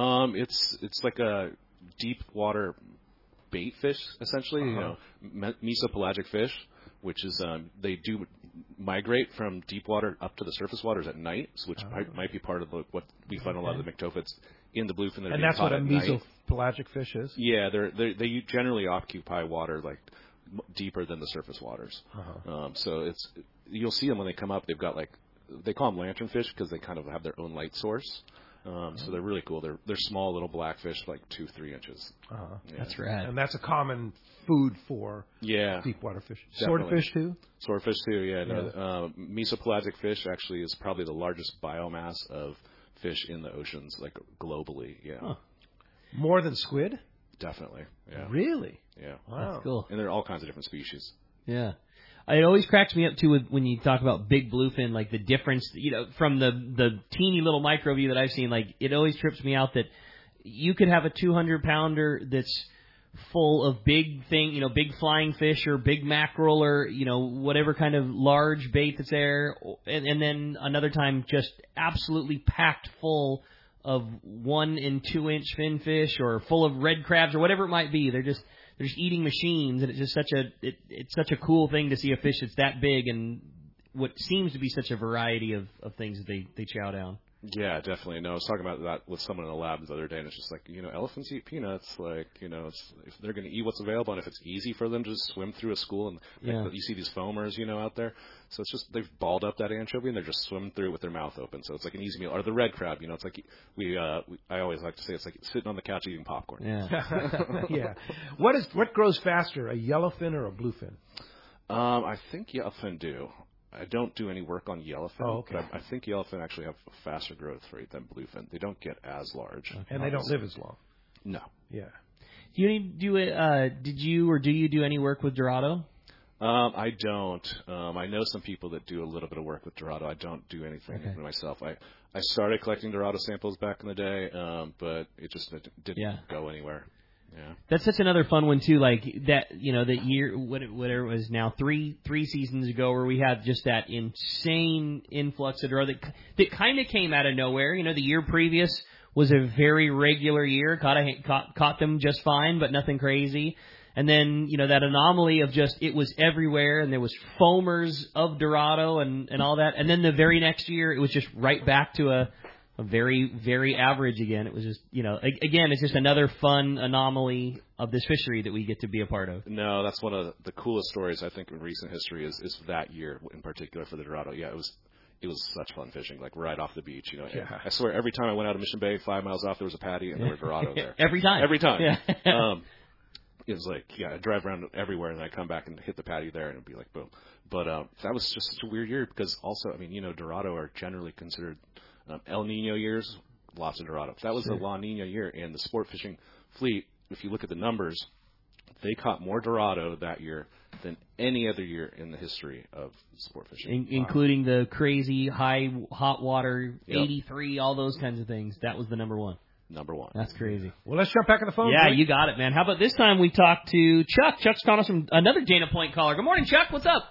It's like a deep water bait fish, essentially. Mesopelagic fish, which is they do migrate from deep water up to the surface waters at night, which might be part of what we find a lot of the myctophids in the bluefin. And that's what a mesopelagic fish is. Yeah, they generally occupy water like deeper than the surface waters. So you'll see them when they come up. They've got they call them lanternfish because they kind of have their own light source. So they're really cool. They're small little blackfish, like 2-3 inches. Yeah. That's rad. And that's a common food for deep water fish. Swordfish too? Swordfish too, yeah. No, mesopelagic fish actually is probably the largest biomass of fish in the oceans, like globally. Yeah. More than squid? Definitely. Yeah. Really? Yeah. Wow. That's cool. And there are all kinds of different species. Yeah. It always cracks me up, too, when you talk about big bluefin, like the difference, from the teeny little microview that I've seen, like, it always trips me out that you could have a 200-pounder that's full of big flying fish or big mackerel or, whatever kind of large bait that's there, and then another time just absolutely packed full of 1 and 2 inch finfish or full of red crabs or whatever it might be. They're just eating machines, and it's just it's such a cool thing to see a fish that's that big and what seems to be such a variety of things that they chow down. Yeah, definitely. No, I was talking about that with someone in the lab the other day, and it's just like, elephants eat peanuts. Like, if they're going to eat what's available, and if it's easy for them to just swim through a school, and you see these foamers, out there. So it's just they've balled up that anchovy, and they're just swimming through with their mouth open. So it's like an easy meal. Or the red crab, it's like I always like to say it's like sitting on the couch eating popcorn. Yeah. Yeah. What grows faster, a yellowfin or a bluefin? I think yellowfin do. I don't do any work on yellowfin, but I think yellowfin actually have a faster growth rate than bluefin. They don't get as large. Okay. And they don't live as long. No. Yeah. Do you do any work with Dorado? I don't. I know some people that do a little bit of work with Dorado. I don't do anything myself. I started collecting Dorado samples back in the day, but it just didn't go anywhere. Yeah. That's such another fun one too. Like that, the year whatever it was now, three seasons ago, where we had just that insane influx of Dorado that kind of came out of nowhere. The year previous was a very regular year. Caught them just fine, but nothing crazy. And then that anomaly of just it was everywhere, and there was foamers of Dorado and all that. And then the very next year, it was just right back to a very, very average again. It was just, again, it's just another fun anomaly of this fishery that we get to be a part of. No, that's one of the coolest stories, I think, in recent history is that year in particular for the Dorado. Yeah, it was such fun fishing, like right off the beach. Yeah. I swear, every time I went out of Mission Bay, 5 miles off, there was a patty and there were Dorado there. Every time. Yeah. It was like, I'd drive around everywhere, and I'd come back and hit the patty there, and it'd be like, boom. But that was just such a weird year because also, Dorado are generally considered El Nino years, lots of Dorado. That was a La Nina year, and the sport fishing fleet, if you look at the numbers, they caught more Dorado that year than any other year in the history of sport fishing. Including the crazy high hot water, 83, all those kinds of things. That was the number one. Number one. That's crazy. Well, let's jump back on the phone. Yeah, you got it, man. How about this time we talk to Chuck? Chuck's calling us from another Dana Point caller. Good morning, Chuck. What's up?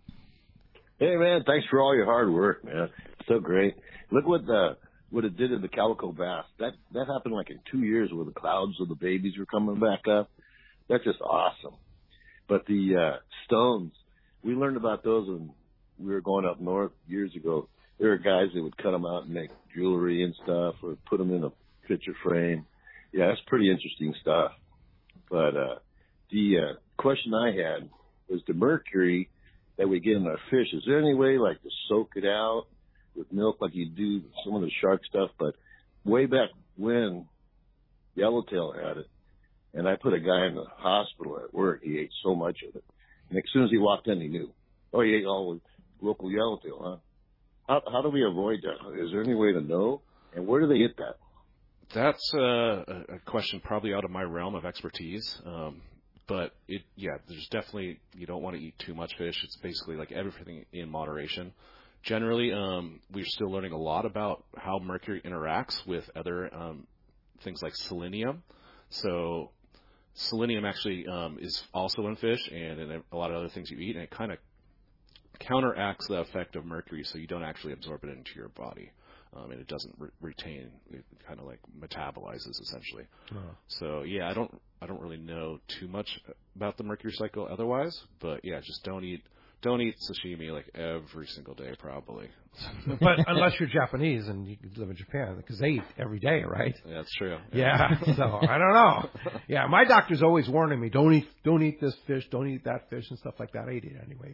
Hey, man. Thanks for all your hard work, man. So great. Look what it did to the calico bass. That happened like in 2 years where the clouds of the babies were coming back up. That's just awesome. But the stones, we learned about those when we were going up north years ago. There were guys that would cut them out and make jewelry and stuff or put them in a picture frame. Yeah, that's pretty interesting stuff. But the question I had was the mercury that we get in our fish. Is there any way like to soak it out with milk like you do some of the shark stuff? But way back when Yellowtail had it, and I put a guy in the hospital at work, he ate so much of it. And as soon as he walked in, he knew. Oh, he ate all the local Yellowtail, huh? How do we avoid that? Is there any way to know? And where do they get that? That's a question probably out of my realm of expertise. But there's definitely, you don't want to eat too much fish. It's basically like everything in moderation. Generally, we're still learning a lot about how mercury interacts with other things like selenium. So selenium actually is also in fish and in a lot of other things you eat, and it kind of counteracts the effect of mercury, so you don't actually absorb it into your body. And it doesn't retain. It kind of like metabolizes essentially. Oh. So I don't really know too much about the mercury cycle otherwise. But just don't eat sashimi like every single day probably. But unless you're Japanese and you live in Japan, because they eat every day, right? Yeah, that's true. Yeah. So I don't know. Yeah, my doctor's always warning me, don't eat this fish, don't eat that fish and stuff like that. I eat it anyway,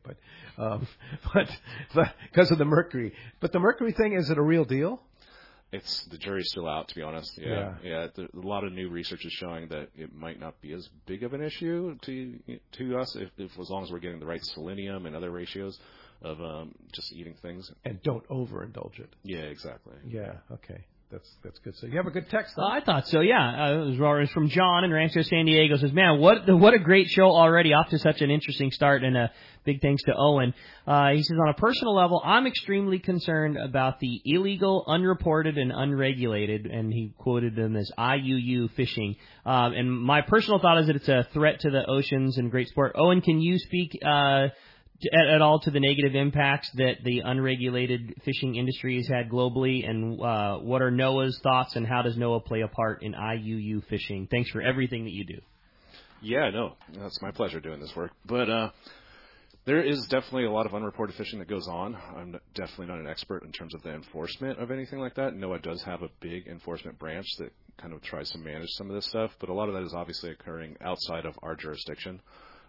but because of the mercury. But the mercury thing, is it a real deal? The jury's still out, to be honest. Yeah. A lot of new research is showing that it might not be as big of an issue to us if as long as we're getting the right selenium and other ratios of just eating things. And don't overindulge it. Yeah, exactly. Yeah. Okay. that's good. So you have a good text. Huh? I thought so. Yeah, it was from John in Rancho San Diego. Says, man, what a great show already, off to such an interesting start, and big thanks to Owen. He says, on a personal level, I'm extremely concerned about the illegal, unreported, and unregulated, and he quoted them as IUU fishing. And my personal thought is that it's a threat to the oceans and great sport. Owen, can you speak at all to the negative impacts that the unregulated fishing industry has had globally, and what are NOAA's thoughts, and how does NOAA play a part in IUU fishing? Thanks for everything that you do. Yeah, no, it's my pleasure doing this work. But there is definitely a lot of unreported fishing that goes on. I'm definitely not an expert in terms of the enforcement of anything like that. NOAA does have a big enforcement branch that kind of tries to manage some of this stuff, but a lot of that is obviously occurring outside of our jurisdiction.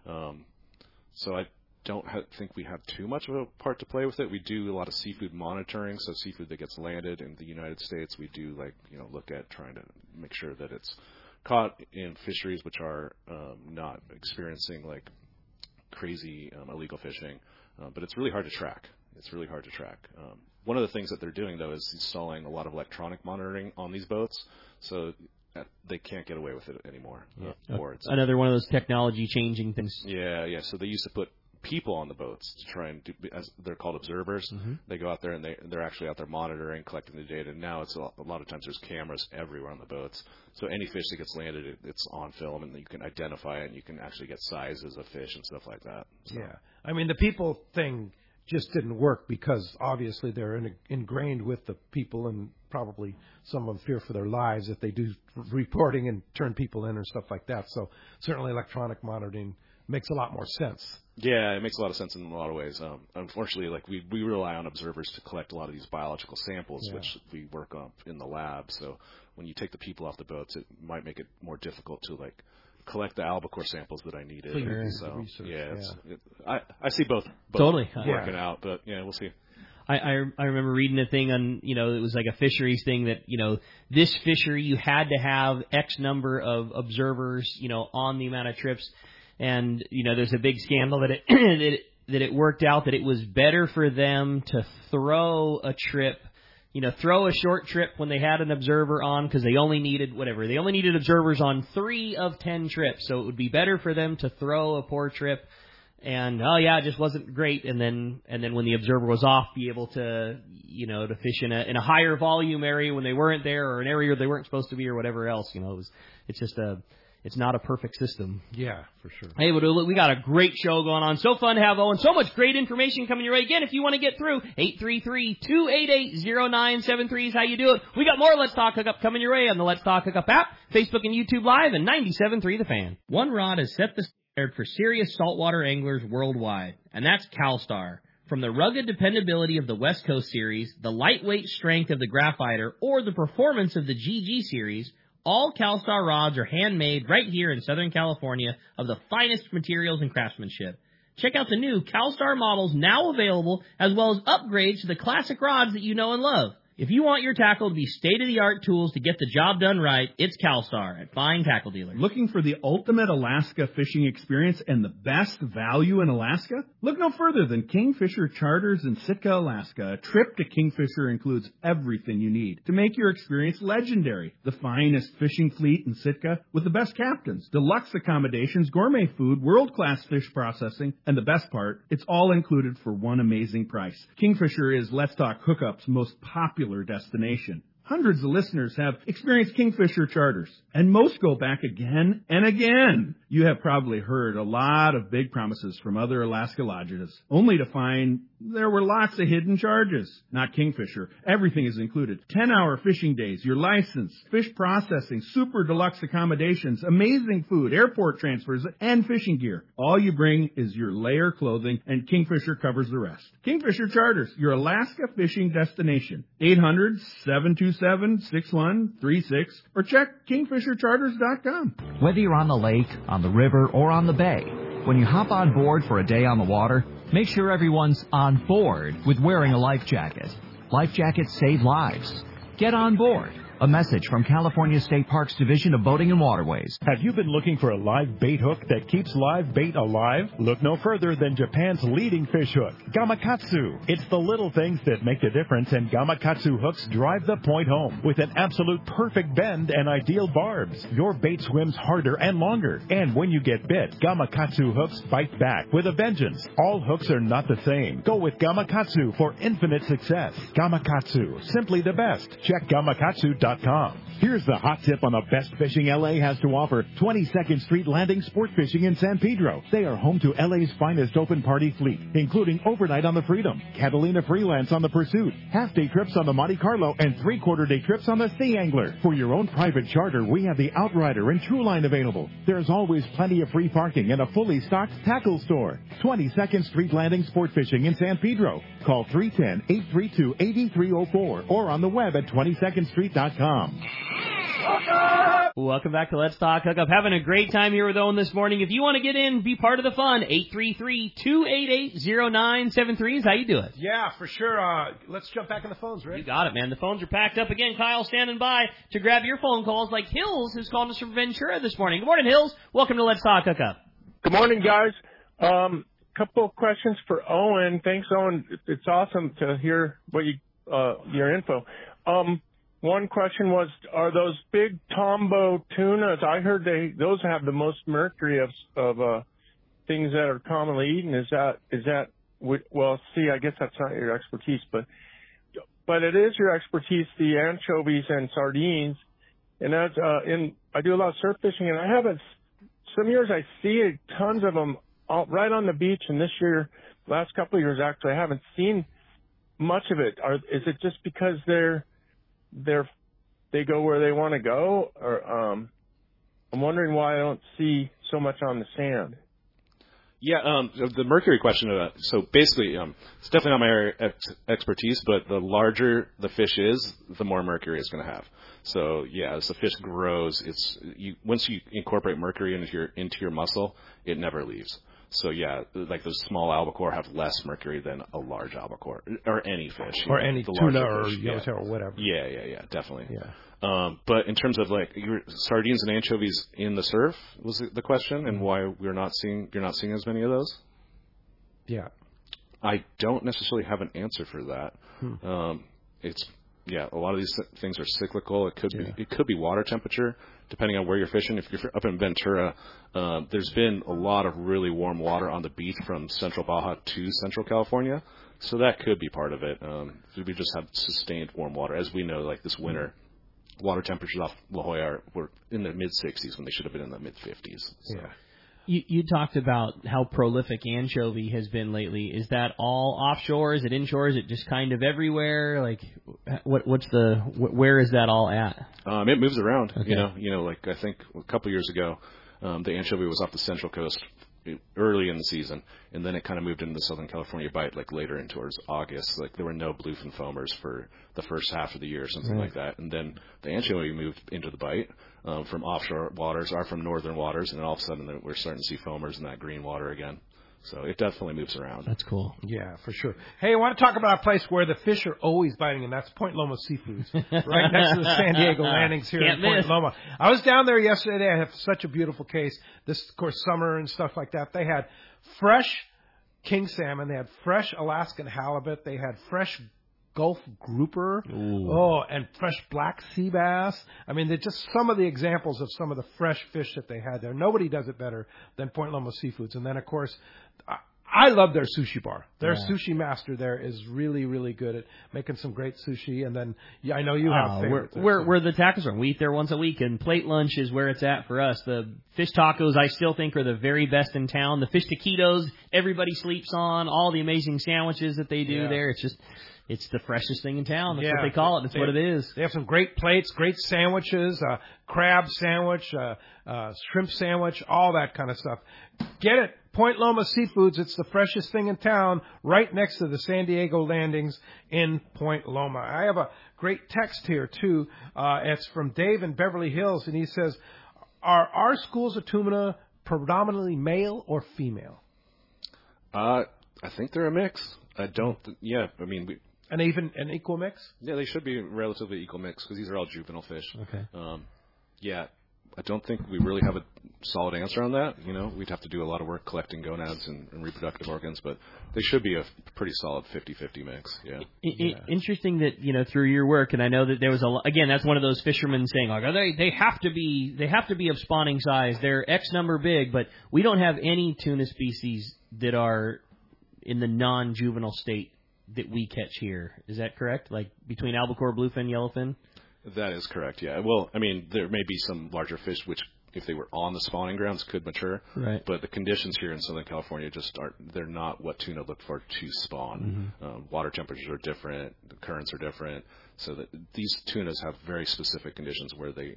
So I don't think we have too much of a part to play with it. We do a lot of seafood monitoring, so seafood that gets landed in the United States, we do look at trying to make sure that it's caught in fisheries which are not experiencing crazy illegal fishing, but it's really hard to track. One of the things that they're doing, though, is installing a lot of electronic monitoring on these boats, so they can't get away with it anymore. Another one of those technology changing things. Yeah. So they used to put people on the boats to try and do, as they're called observers. Mm-hmm. They go out there and they're actually out there monitoring, collecting the data. Now it's a lot of times there's cameras everywhere on the boats. So any fish that gets landed, it's on film, and you can identify it, and you can actually get sizes of fish and stuff like that. So. Yeah. I mean, the people thing just didn't work because obviously they're ingrained with the people, and probably some of them fear for their lives if they do reporting and turn people in or stuff like that. So certainly electronic monitoring makes a lot more sense. Yeah, it makes a lot of sense in a lot of ways. Unfortunately, we rely on observers to collect a lot of these biological samples, which we work on in the lab. So when you take the people off the boats, it might make it more difficult to collect the albacore samples that I needed. So I see both totally working out, but we'll see. I remember reading a thing on, it was like a fisheries thing that, this fishery you had to have X number of observers, on the amount of trips. And, there's a big scandal that it worked out that it was better for them to throw a trip, throw a short trip when they had an observer on, because they only needed observers on 3 of 10 trips. So it would be better for them to throw a poor trip and, it just wasn't great. And then when the observer was off, be able to, to fish in a higher volume area when they weren't there, or an area they weren't supposed to be, or whatever else, it's not a perfect system. Yeah, for sure. Hey, but we got a great show going on. So fun to have Owen. So much great information coming your way. Again, if you want to get through, 833-288-0973 is how you do it. We got more Let's Talk Hookup coming your way on the Let's Talk Hookup app, Facebook and YouTube Live, and 97.3 The Fan. One rod has set the standard for serious saltwater anglers worldwide, and that's CalStar. From the rugged dependability of the West Coast Series, the lightweight strength of the Graphiter, or the performance of the GG Series, all CalStar rods are handmade right here in Southern California of the finest materials and craftsmanship. Check out the new CalStar models now available, as well as upgrades to the classic rods that you know and love. If you want your tackle to be state-of-the-art tools to get the job done right, it's CalStar at fine tackle dealers. Looking for the ultimate Alaska fishing experience and the best value in Alaska? Look no further than Kingfisher Charters in Sitka, Alaska. A trip to Kingfisher includes everything you need to make your experience legendary. The finest fishing fleet in Sitka with the best captains, deluxe accommodations, gourmet food, world-class fish processing, and the best part, it's all included for one amazing price. Kingfisher is Let's Talk Hookup's most popular destination. Hundreds of listeners have experienced Kingfisher Charters, and most go back again and again. You have probably heard a lot of big promises from other Alaska lodges, only to find there were lots of hidden charges. Not Kingfisher. Everything is included. 10-hour fishing days, your license, fish processing, super deluxe accommodations, amazing food, airport transfers, and fishing gear. All you bring is your layer clothing, and Kingfisher covers the rest. Kingfisher Charters, your Alaska fishing destination. 800-727-6136, or check KingfisherCharters.com. Whether you're on the lake, on the river, or on the bay, when you hop on board for a day on the water, make sure everyone's on board with wearing a life jacket. Life jackets save lives. Get on board. A message from California State Parks Division of Boating and Waterways. Have you been looking for a live bait hook that keeps live bait alive? Look no further than Japan's leading fish hook, Gamakatsu. It's the little things that make the difference, and Gamakatsu hooks drive the point home with an absolute perfect bend and ideal barbs. Your bait swims harder and longer, and when you get bit, Gamakatsu hooks bite back with a vengeance. All hooks are not the same. Go with Gamakatsu for infinite success. Gamakatsu, simply the best. Check Gamakatsu.com. Here's the hot tip on the best fishing LA has to offer. 22nd Street Landing Sport Fishing in San Pedro. They are home to LA's finest open party fleet, including overnight on the Freedom, Catalina Freelance on the Pursuit, half-day trips on the Monte Carlo, and three-quarter-day trips on the Sea Angler. For your own private charter, we have the Outrider and Trueline available. There's always plenty of free parking and a fully stocked tackle store. 22nd Street Landing Sport Fishing in San Pedro. Call 310-832-8304 or on the web at 22ndstreet.com. Welcome back to Let's Talk Hookup. Having a great time here with Owen this morning. If you want to get in, be part of the fun, 833-288-0973 is how you do it. Yeah, for sure. Let's jump back in the phones, Rick. You got it, man. The phones are packed up again. Kyle standing by to grab your phone calls like Hills, who's called us from Ventura this morning. Good morning, Hills. Welcome to Let's Talk Hookup. Good morning, guys. Couple of questions for Owen. Thanks, Owen. It's awesome to hear what your info. One question was, are those big Tombo tunas? I heard those have the most mercury of things that are commonly eaten. Is that well? See, I guess that's not your expertise, but it is your expertise. The anchovies and sardines, and that's I do a lot of surf fishing, and I haven't. Some years I see tons of them right on the beach, and this year, last couple of years actually, I haven't seen much of it. Is it just because they go where they want to go, or I'm wondering why I don't see so much on the sand. Yeah, the mercury question. So basically, it's definitely not my area of expertise, but the larger the fish is, the more mercury it's going to have. So yeah, as the fish grows, once you incorporate mercury into your muscle, it never leaves. So yeah, like those small albacore have less mercury than a large albacore, or any fish, or any tuna or yellowtail or whatever. Yeah, definitely. Yeah. But in terms of like your sardines and anchovies in the surf was the question, and why you're not seeing as many of those. Yeah. I don't necessarily have an answer for that. A lot of these things are cyclical. It could be water temperature, depending on where you're fishing. If you're up in Ventura, there's been a lot of really warm water on the beach from Central Baja to Central California, so that could be part of it. We just have sustained warm water, as we know. Like this winter, water temperatures off La Jolla were in the mid-60s when they should have been in the mid-50s. So. Yeah. You talked about how prolific anchovy has been lately. Is that all offshore? Is it inshore? Is it just kind of everywhere? Like, where is that all at? It moves around. Okay. You know, like I think a couple years ago, the anchovy was off the Central Coast early in the season, and then it kind of moved into the Southern California Bight like later in towards August. Like there were no bluefin foamers for the first half of the year or something like that, and then the anchovy moved into the Bight from offshore waters or from northern waters, and then all of a sudden we're starting to see foamers in that green water again. So it definitely moves around. That's cool. Yeah, for sure. Hey, I want to talk about a place where the fish are always biting, and that's Point Loma Seafoods, right next to the San Diego landings here in Point Loma. I was down there yesterday. They have such a beautiful case. This, of course, summer and stuff like that. They had fresh king salmon. They had fresh Alaskan halibut. They had fresh Gulf grouper. Ooh. Oh, and fresh black sea bass. I mean, they're just some of the examples of some of the fresh fish that they had there. Nobody does it better than Point Loma Seafoods. And then, of course, I love their sushi bar. Their sushi master there is really, really good at making some great sushi. And then, I know you have favorites. We're the tacos restaurant. We eat there once a week, and plate lunch is where it's at for us. The fish tacos, I still think, are the very best in town. The fish taquitos, everybody sleeps on. All the amazing sandwiches that they do there. It's the freshest thing in town. That's what they call it. That's what it is. They have some great plates, great sandwiches, crab sandwich, shrimp sandwich, all that kind of stuff. Get it. Point Loma Seafoods. It's the freshest thing in town, right next to the San Diego landings in Point Loma. I have a great text here, too. It's from Dave in Beverly Hills, and he says, are our schools of tuna predominantly male or female? I think they're a mix. And even an equal mix? Yeah, they should be relatively equal mix because these are all juvenile fish. Okay. Yeah, I don't think we really have a solid answer on that. We'd have to do a lot of work collecting gonads and reproductive organs, but they should be a pretty solid 50-50 mix. Yeah. Interesting that through your work, and I know that there was again, that's one of those fishermen saying like, they have to be of spawning size. They're X number big, but we don't have any tuna species that are in the non-juvenile state that we catch here. Is that correct? Like between albacore, bluefin, yellowfin? That is correct, yeah. Well, I mean, there may be some larger fish which, if they were on the spawning grounds, could mature. Right. But the conditions here in Southern California they're not what tuna look for to spawn. Mm-hmm. Water temperatures are different, the currents are different, so that these tunas have very specific conditions where they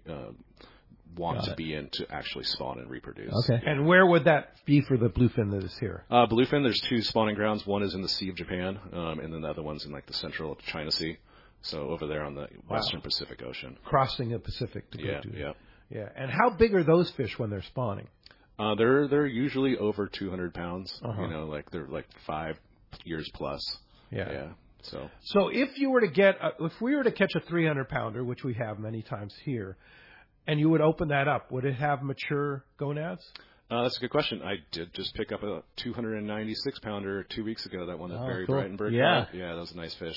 want to be in to actually spawn and reproduce. Okay. And where would that be for the bluefin that is here? Bluefin, there's 2 spawning grounds. One is in the Sea of Japan, and then the other one's in like the central China Sea. So over there on the Western Pacific Ocean. Crossing the Pacific to go to. Yeah. Yeah. And how big are those fish when they're spawning? They're usually over 200 pounds. Uh-huh. They're like 5 years plus. Yeah. So if we were to catch a 300-pounder, which we have many times here, and you would open that up, would it have mature gonads? That's a good question. I did just pick up a 296-pounder 2 weeks ago. That one that Barry cool. Breitenberg caught. Yeah, that was a nice fish.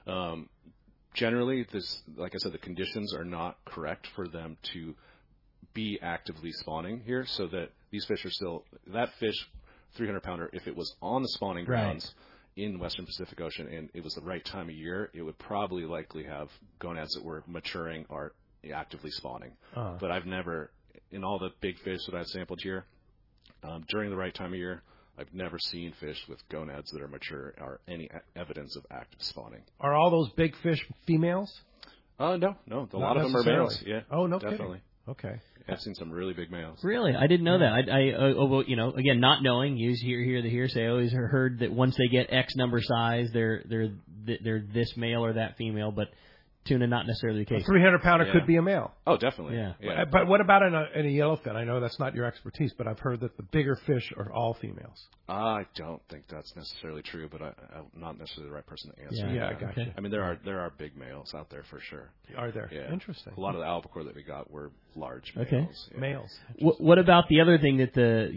Generally, like I said, the conditions are not correct for them to be actively spawning here, so that these fish are still, that fish, 300-pounder, if it was on the spawning grounds in Western Pacific Ocean and it was the right time of year, it would probably likely have gonads that were maturing or actively spawning. But I've never, in all the big fish that I've sampled here, during the right time of year, I've never seen fish with gonads that are mature or any evidence of active spawning. Are all those big fish females? No. A lot of them are males. Yeah. Oh, no definitely. Kidding. Okay. I've seen some really big males. Really? I didn't know that. I again, not knowing, you hear the hearsay. I always heard that once they get X number size, they're this male or that female, but tuna not necessarily the case. A 300-pounder could be a male. Oh, definitely. Yeah. But what about in a yellowfin? I know that's not your expertise, but I've heard that the bigger fish are all females. I don't think that's necessarily true, but I'm not necessarily the right person to answer. Yeah, I got you. I mean, there are big males out there for sure. Are there? Yeah. Interesting. A lot of the albacore that we got were large males. Okay. Yeah. Males. What about the other thing that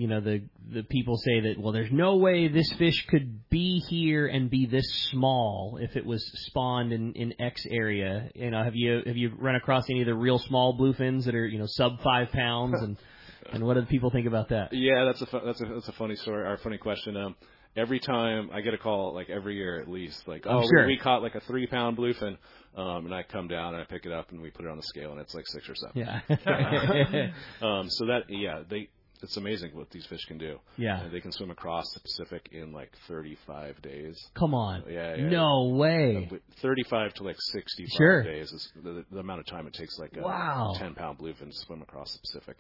the people say that, well, there's no way this fish could be here and be this small if it was spawned in X area? Have you run across any of the real small bluefins that are sub 5 pounds and what do people think about that? Yeah, that's a funny story or funny question. Every time I get a call, like every year at least, like, sure. we caught like a 3-pound bluefin, and I come down and I pick it up and we put it on the scale and it's like 6 or 7. Yeah. So it's amazing what these fish can do. Yeah. They can swim across the Pacific in like 35 days. Come on. Yeah. No way. 35 to like 65 days is the amount of time it takes like a wow. 10-pound bluefin to swim across the Pacific.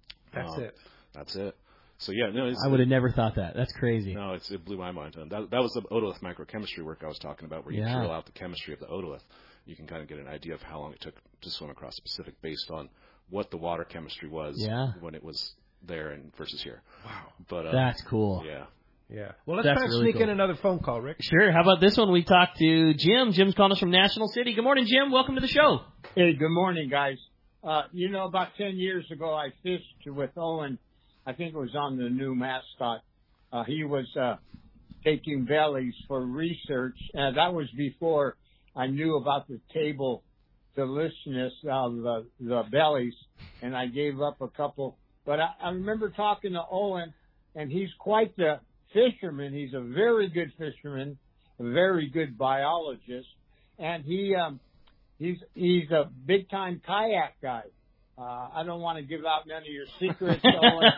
That's it. So yeah, no, I would have never thought that. That's crazy. No, it blew my mind. That was the otolith microchemistry work I was talking about, where you drill out the chemistry of the otolith. You can kind of get an idea of how long it took to swim across the Pacific based on what the water chemistry was when it was there and versus here. Wow, but that's cool. Yeah. Well, let's try to sneak in another phone call, Rick. Sure. How about this one? We talked to Jim. Jim's calling us from National City. Good morning, Jim. Welcome to the show. Hey, good morning, guys. About 10 years ago, I fished with Owen. I think it was on the new mascot. He was taking bellies for research. That was before I knew about the table deliciousness of the bellies, and I gave up a couple. But I remember talking to Owen, and he's quite the fisherman. He's a very good fisherman, a very good biologist, and he's a big-time kayak guy. I don't want to give out none of your secrets, Owen.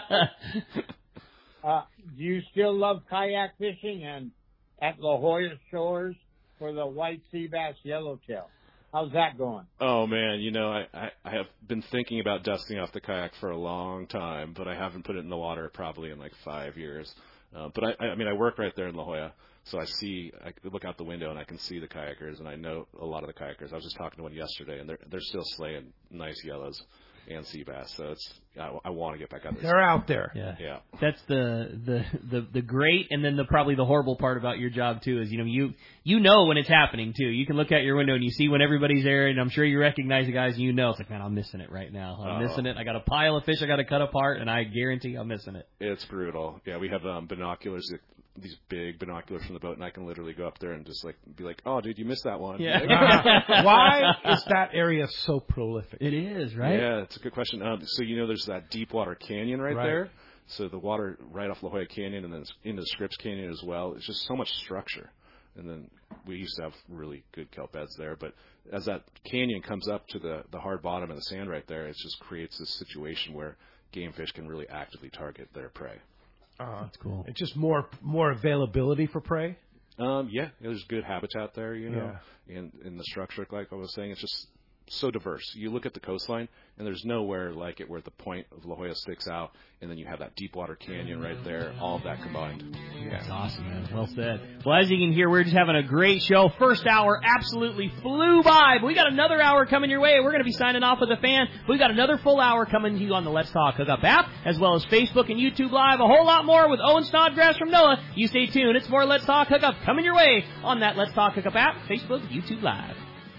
Do you still love kayak fishing and at La Jolla Shores for the white sea bass yellowtail? How's that going? Oh, man, I have been thinking about dusting off the kayak for a long time, but I haven't put it in the water probably in like 5 years. But I work right there in La Jolla, so I look out the window and I can see the kayakers, and I know a lot of the kayakers. I was just talking to one yesterday, and they're still slaying nice yellows. and sea bass. So I want to get back out there. They're out there. Yeah. That's the great, and then probably the horrible part about your job too is you know when it's happening too. You can look out your window and you see when everybody's there, and I'm sure you recognize the guys. And it's like, man, I'm missing it right now. I'm missing it. I got a pile of fish I got to cut apart, and I guarantee I'm missing it. It's brutal. Yeah, we have binoculars. These big binoculars from the boat, and I can literally go up there and just be like, "Oh, dude, you missed that one." Yeah. Why is that area so prolific? It is, right? Yeah, it's a good question. So there's that Deepwater Canyon right there. So the water right off La Jolla Canyon and then into Scripps Canyon as well. It's just so much structure. And then we used to have really good kelp beds there, but as that canyon comes up to the hard bottom of the sand right there, it just creates this situation where game fish can really actively target their prey. That's cool. It's just more availability for prey? Yeah, there's good habitat there, and in the structure, like I was saying, it's just so diverse. You look at the coastline, and there's nowhere like it where the point of La Jolla sticks out, and then you have that Deepwater Canyon right there, all of that combined. Yeah. That's awesome, man. Well said. Well, as you can hear, we're just having a great show. First hour absolutely flew by, but we got another hour coming your way. We're going to be signing off with a fan. We got another full hour coming to you on the Let's Talk Hookup app, as well as Facebook and YouTube Live. A whole lot more with Owen Snodgrass from NOAA. You stay tuned. It's more Let's Talk Hookup coming your way on that Let's Talk Hookup app, Facebook, YouTube Live.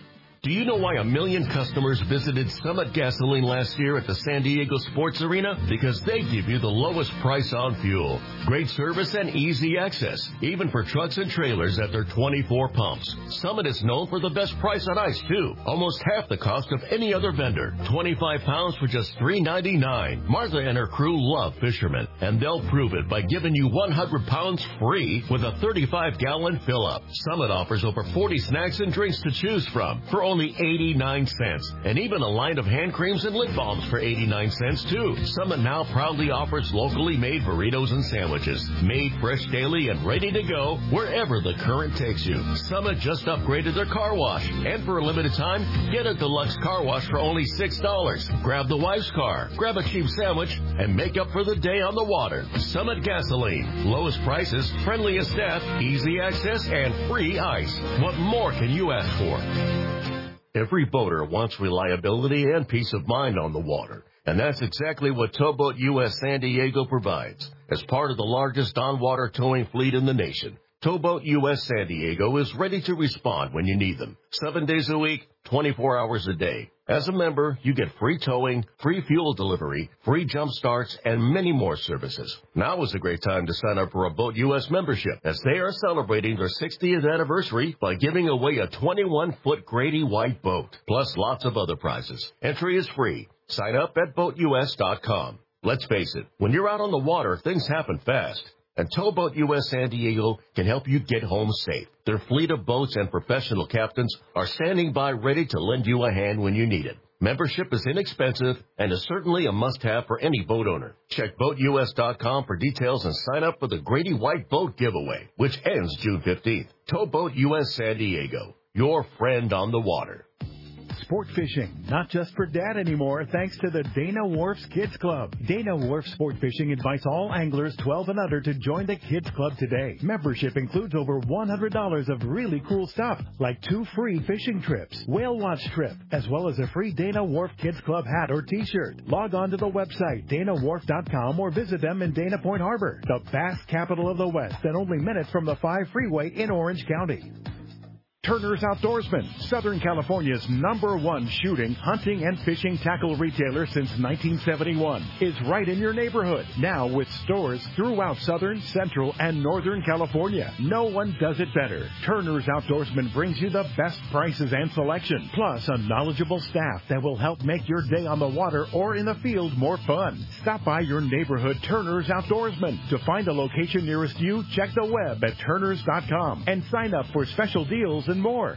Do you know why 1 million customers visited Summit Gasoline last year at the San Diego Sports Arena? Because they give you the lowest price on fuel. Great service and easy access, even for trucks and trailers at their 24 pumps. Summit is known for the best price on ice, too. Almost half the cost of any other vendor. 25 pounds for just $3.99. Martha and her crew love fishermen, and they'll prove it by giving you 100 pounds free with a 35-gallon fill-up. Summit offers over 40 snacks and drinks to choose from for only 89 cents. And even a line of hand creams and lip balms for 89 cents, too. Summit now proudly offers locally made burritos and sandwiches. Made fresh daily and ready to go wherever the current takes you. Summit just upgraded their car wash. And for a limited time, get a deluxe car wash for only $6. Grab the wife's car, grab a cheap sandwich, and make up for the day on the water. Summit Gasoline. Lowest prices, friendliest staff, easy access, and free ice. What more can you ask for? Every boater wants reliability and peace of mind on the water, and that's exactly what Towboat US San Diego provides. As part of the largest on-water towing fleet in the nation, Towboat US San Diego is ready to respond when you need them. 7 days a week, 24 hours a day. As a member, you get free towing, free fuel delivery, free jump starts, and many more services. Now is a great time to sign up for a Boat US membership, as they are celebrating their 60th anniversary by giving away a 21-foot Grady White boat, plus lots of other prizes. Entry is free. Sign up at BoatUS.com. Let's face it, when you're out on the water, things happen fast. And Towboat US San Diego can help you get home safe. Their fleet of boats and professional captains are standing by ready to lend you a hand when you need it. Membership is inexpensive and is certainly a must-have for any boat owner. Check BoatUS.com for details and sign up for the Grady White Boat Giveaway, which ends June 15th. Towboat US San Diego, your friend on the water. Sport fishing, not just for dad anymore, thanks to the Dana Wharf's Kids Club. Dana Wharf Sport Fishing invites all anglers 12 and under to join the Kids Club today. Membership includes over $100 of really cool stuff, like 2 free fishing trips, whale watch trip, as well as a free Dana Wharf Kids Club hat or t-shirt. Log on to the website, danawharf.com, or visit them in Dana Point Harbor, the bass capital of the West, and only minutes from the 5 freeway in Orange County. Turner's Outdoorsman, Southern California's #1 shooting, hunting, and fishing tackle retailer since 1971, is right in your neighborhood. Now with stores throughout Southern, Central, and Northern California. No one does it better. Turner's Outdoorsman brings you the best prices and selection, plus a knowledgeable staff that will help make your day on the water or in the field more fun. Stop by your neighborhood Turner's Outdoorsman. To find a location nearest you, check the web at turners.com and sign up for special deals and more.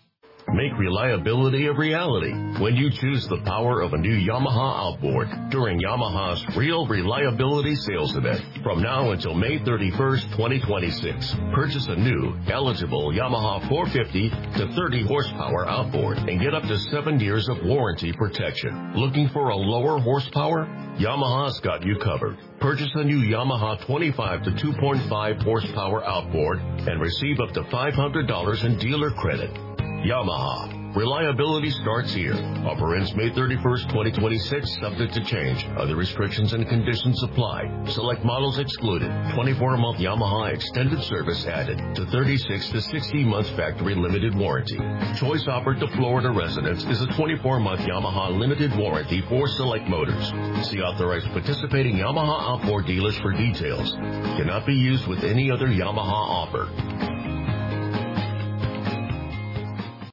Make reliability a reality when you choose the power of a new Yamaha outboard during Yamaha's Real Reliability Sales Event. From now until May 31st, 2026, purchase a new, eligible Yamaha 450 to 30 horsepower outboard and get up to 7 years of warranty protection. Looking for a lower horsepower? Yamaha's got you covered. Purchase a new Yamaha 25 to 2.5 horsepower outboard and receive up to $500 in dealer credit. Yamaha, Reliability starts here. Offer ends May 31st, 2026, subject to change. Other restrictions and conditions apply. Select models excluded. 24-month Yamaha extended service added to 36 to 60 months factory limited warranty. Choice offered to Florida residents is a 24-month Yamaha limited warranty for select motors. See authorized participating Yamaha outboard dealers for details. Cannot be used with any other Yamaha offer.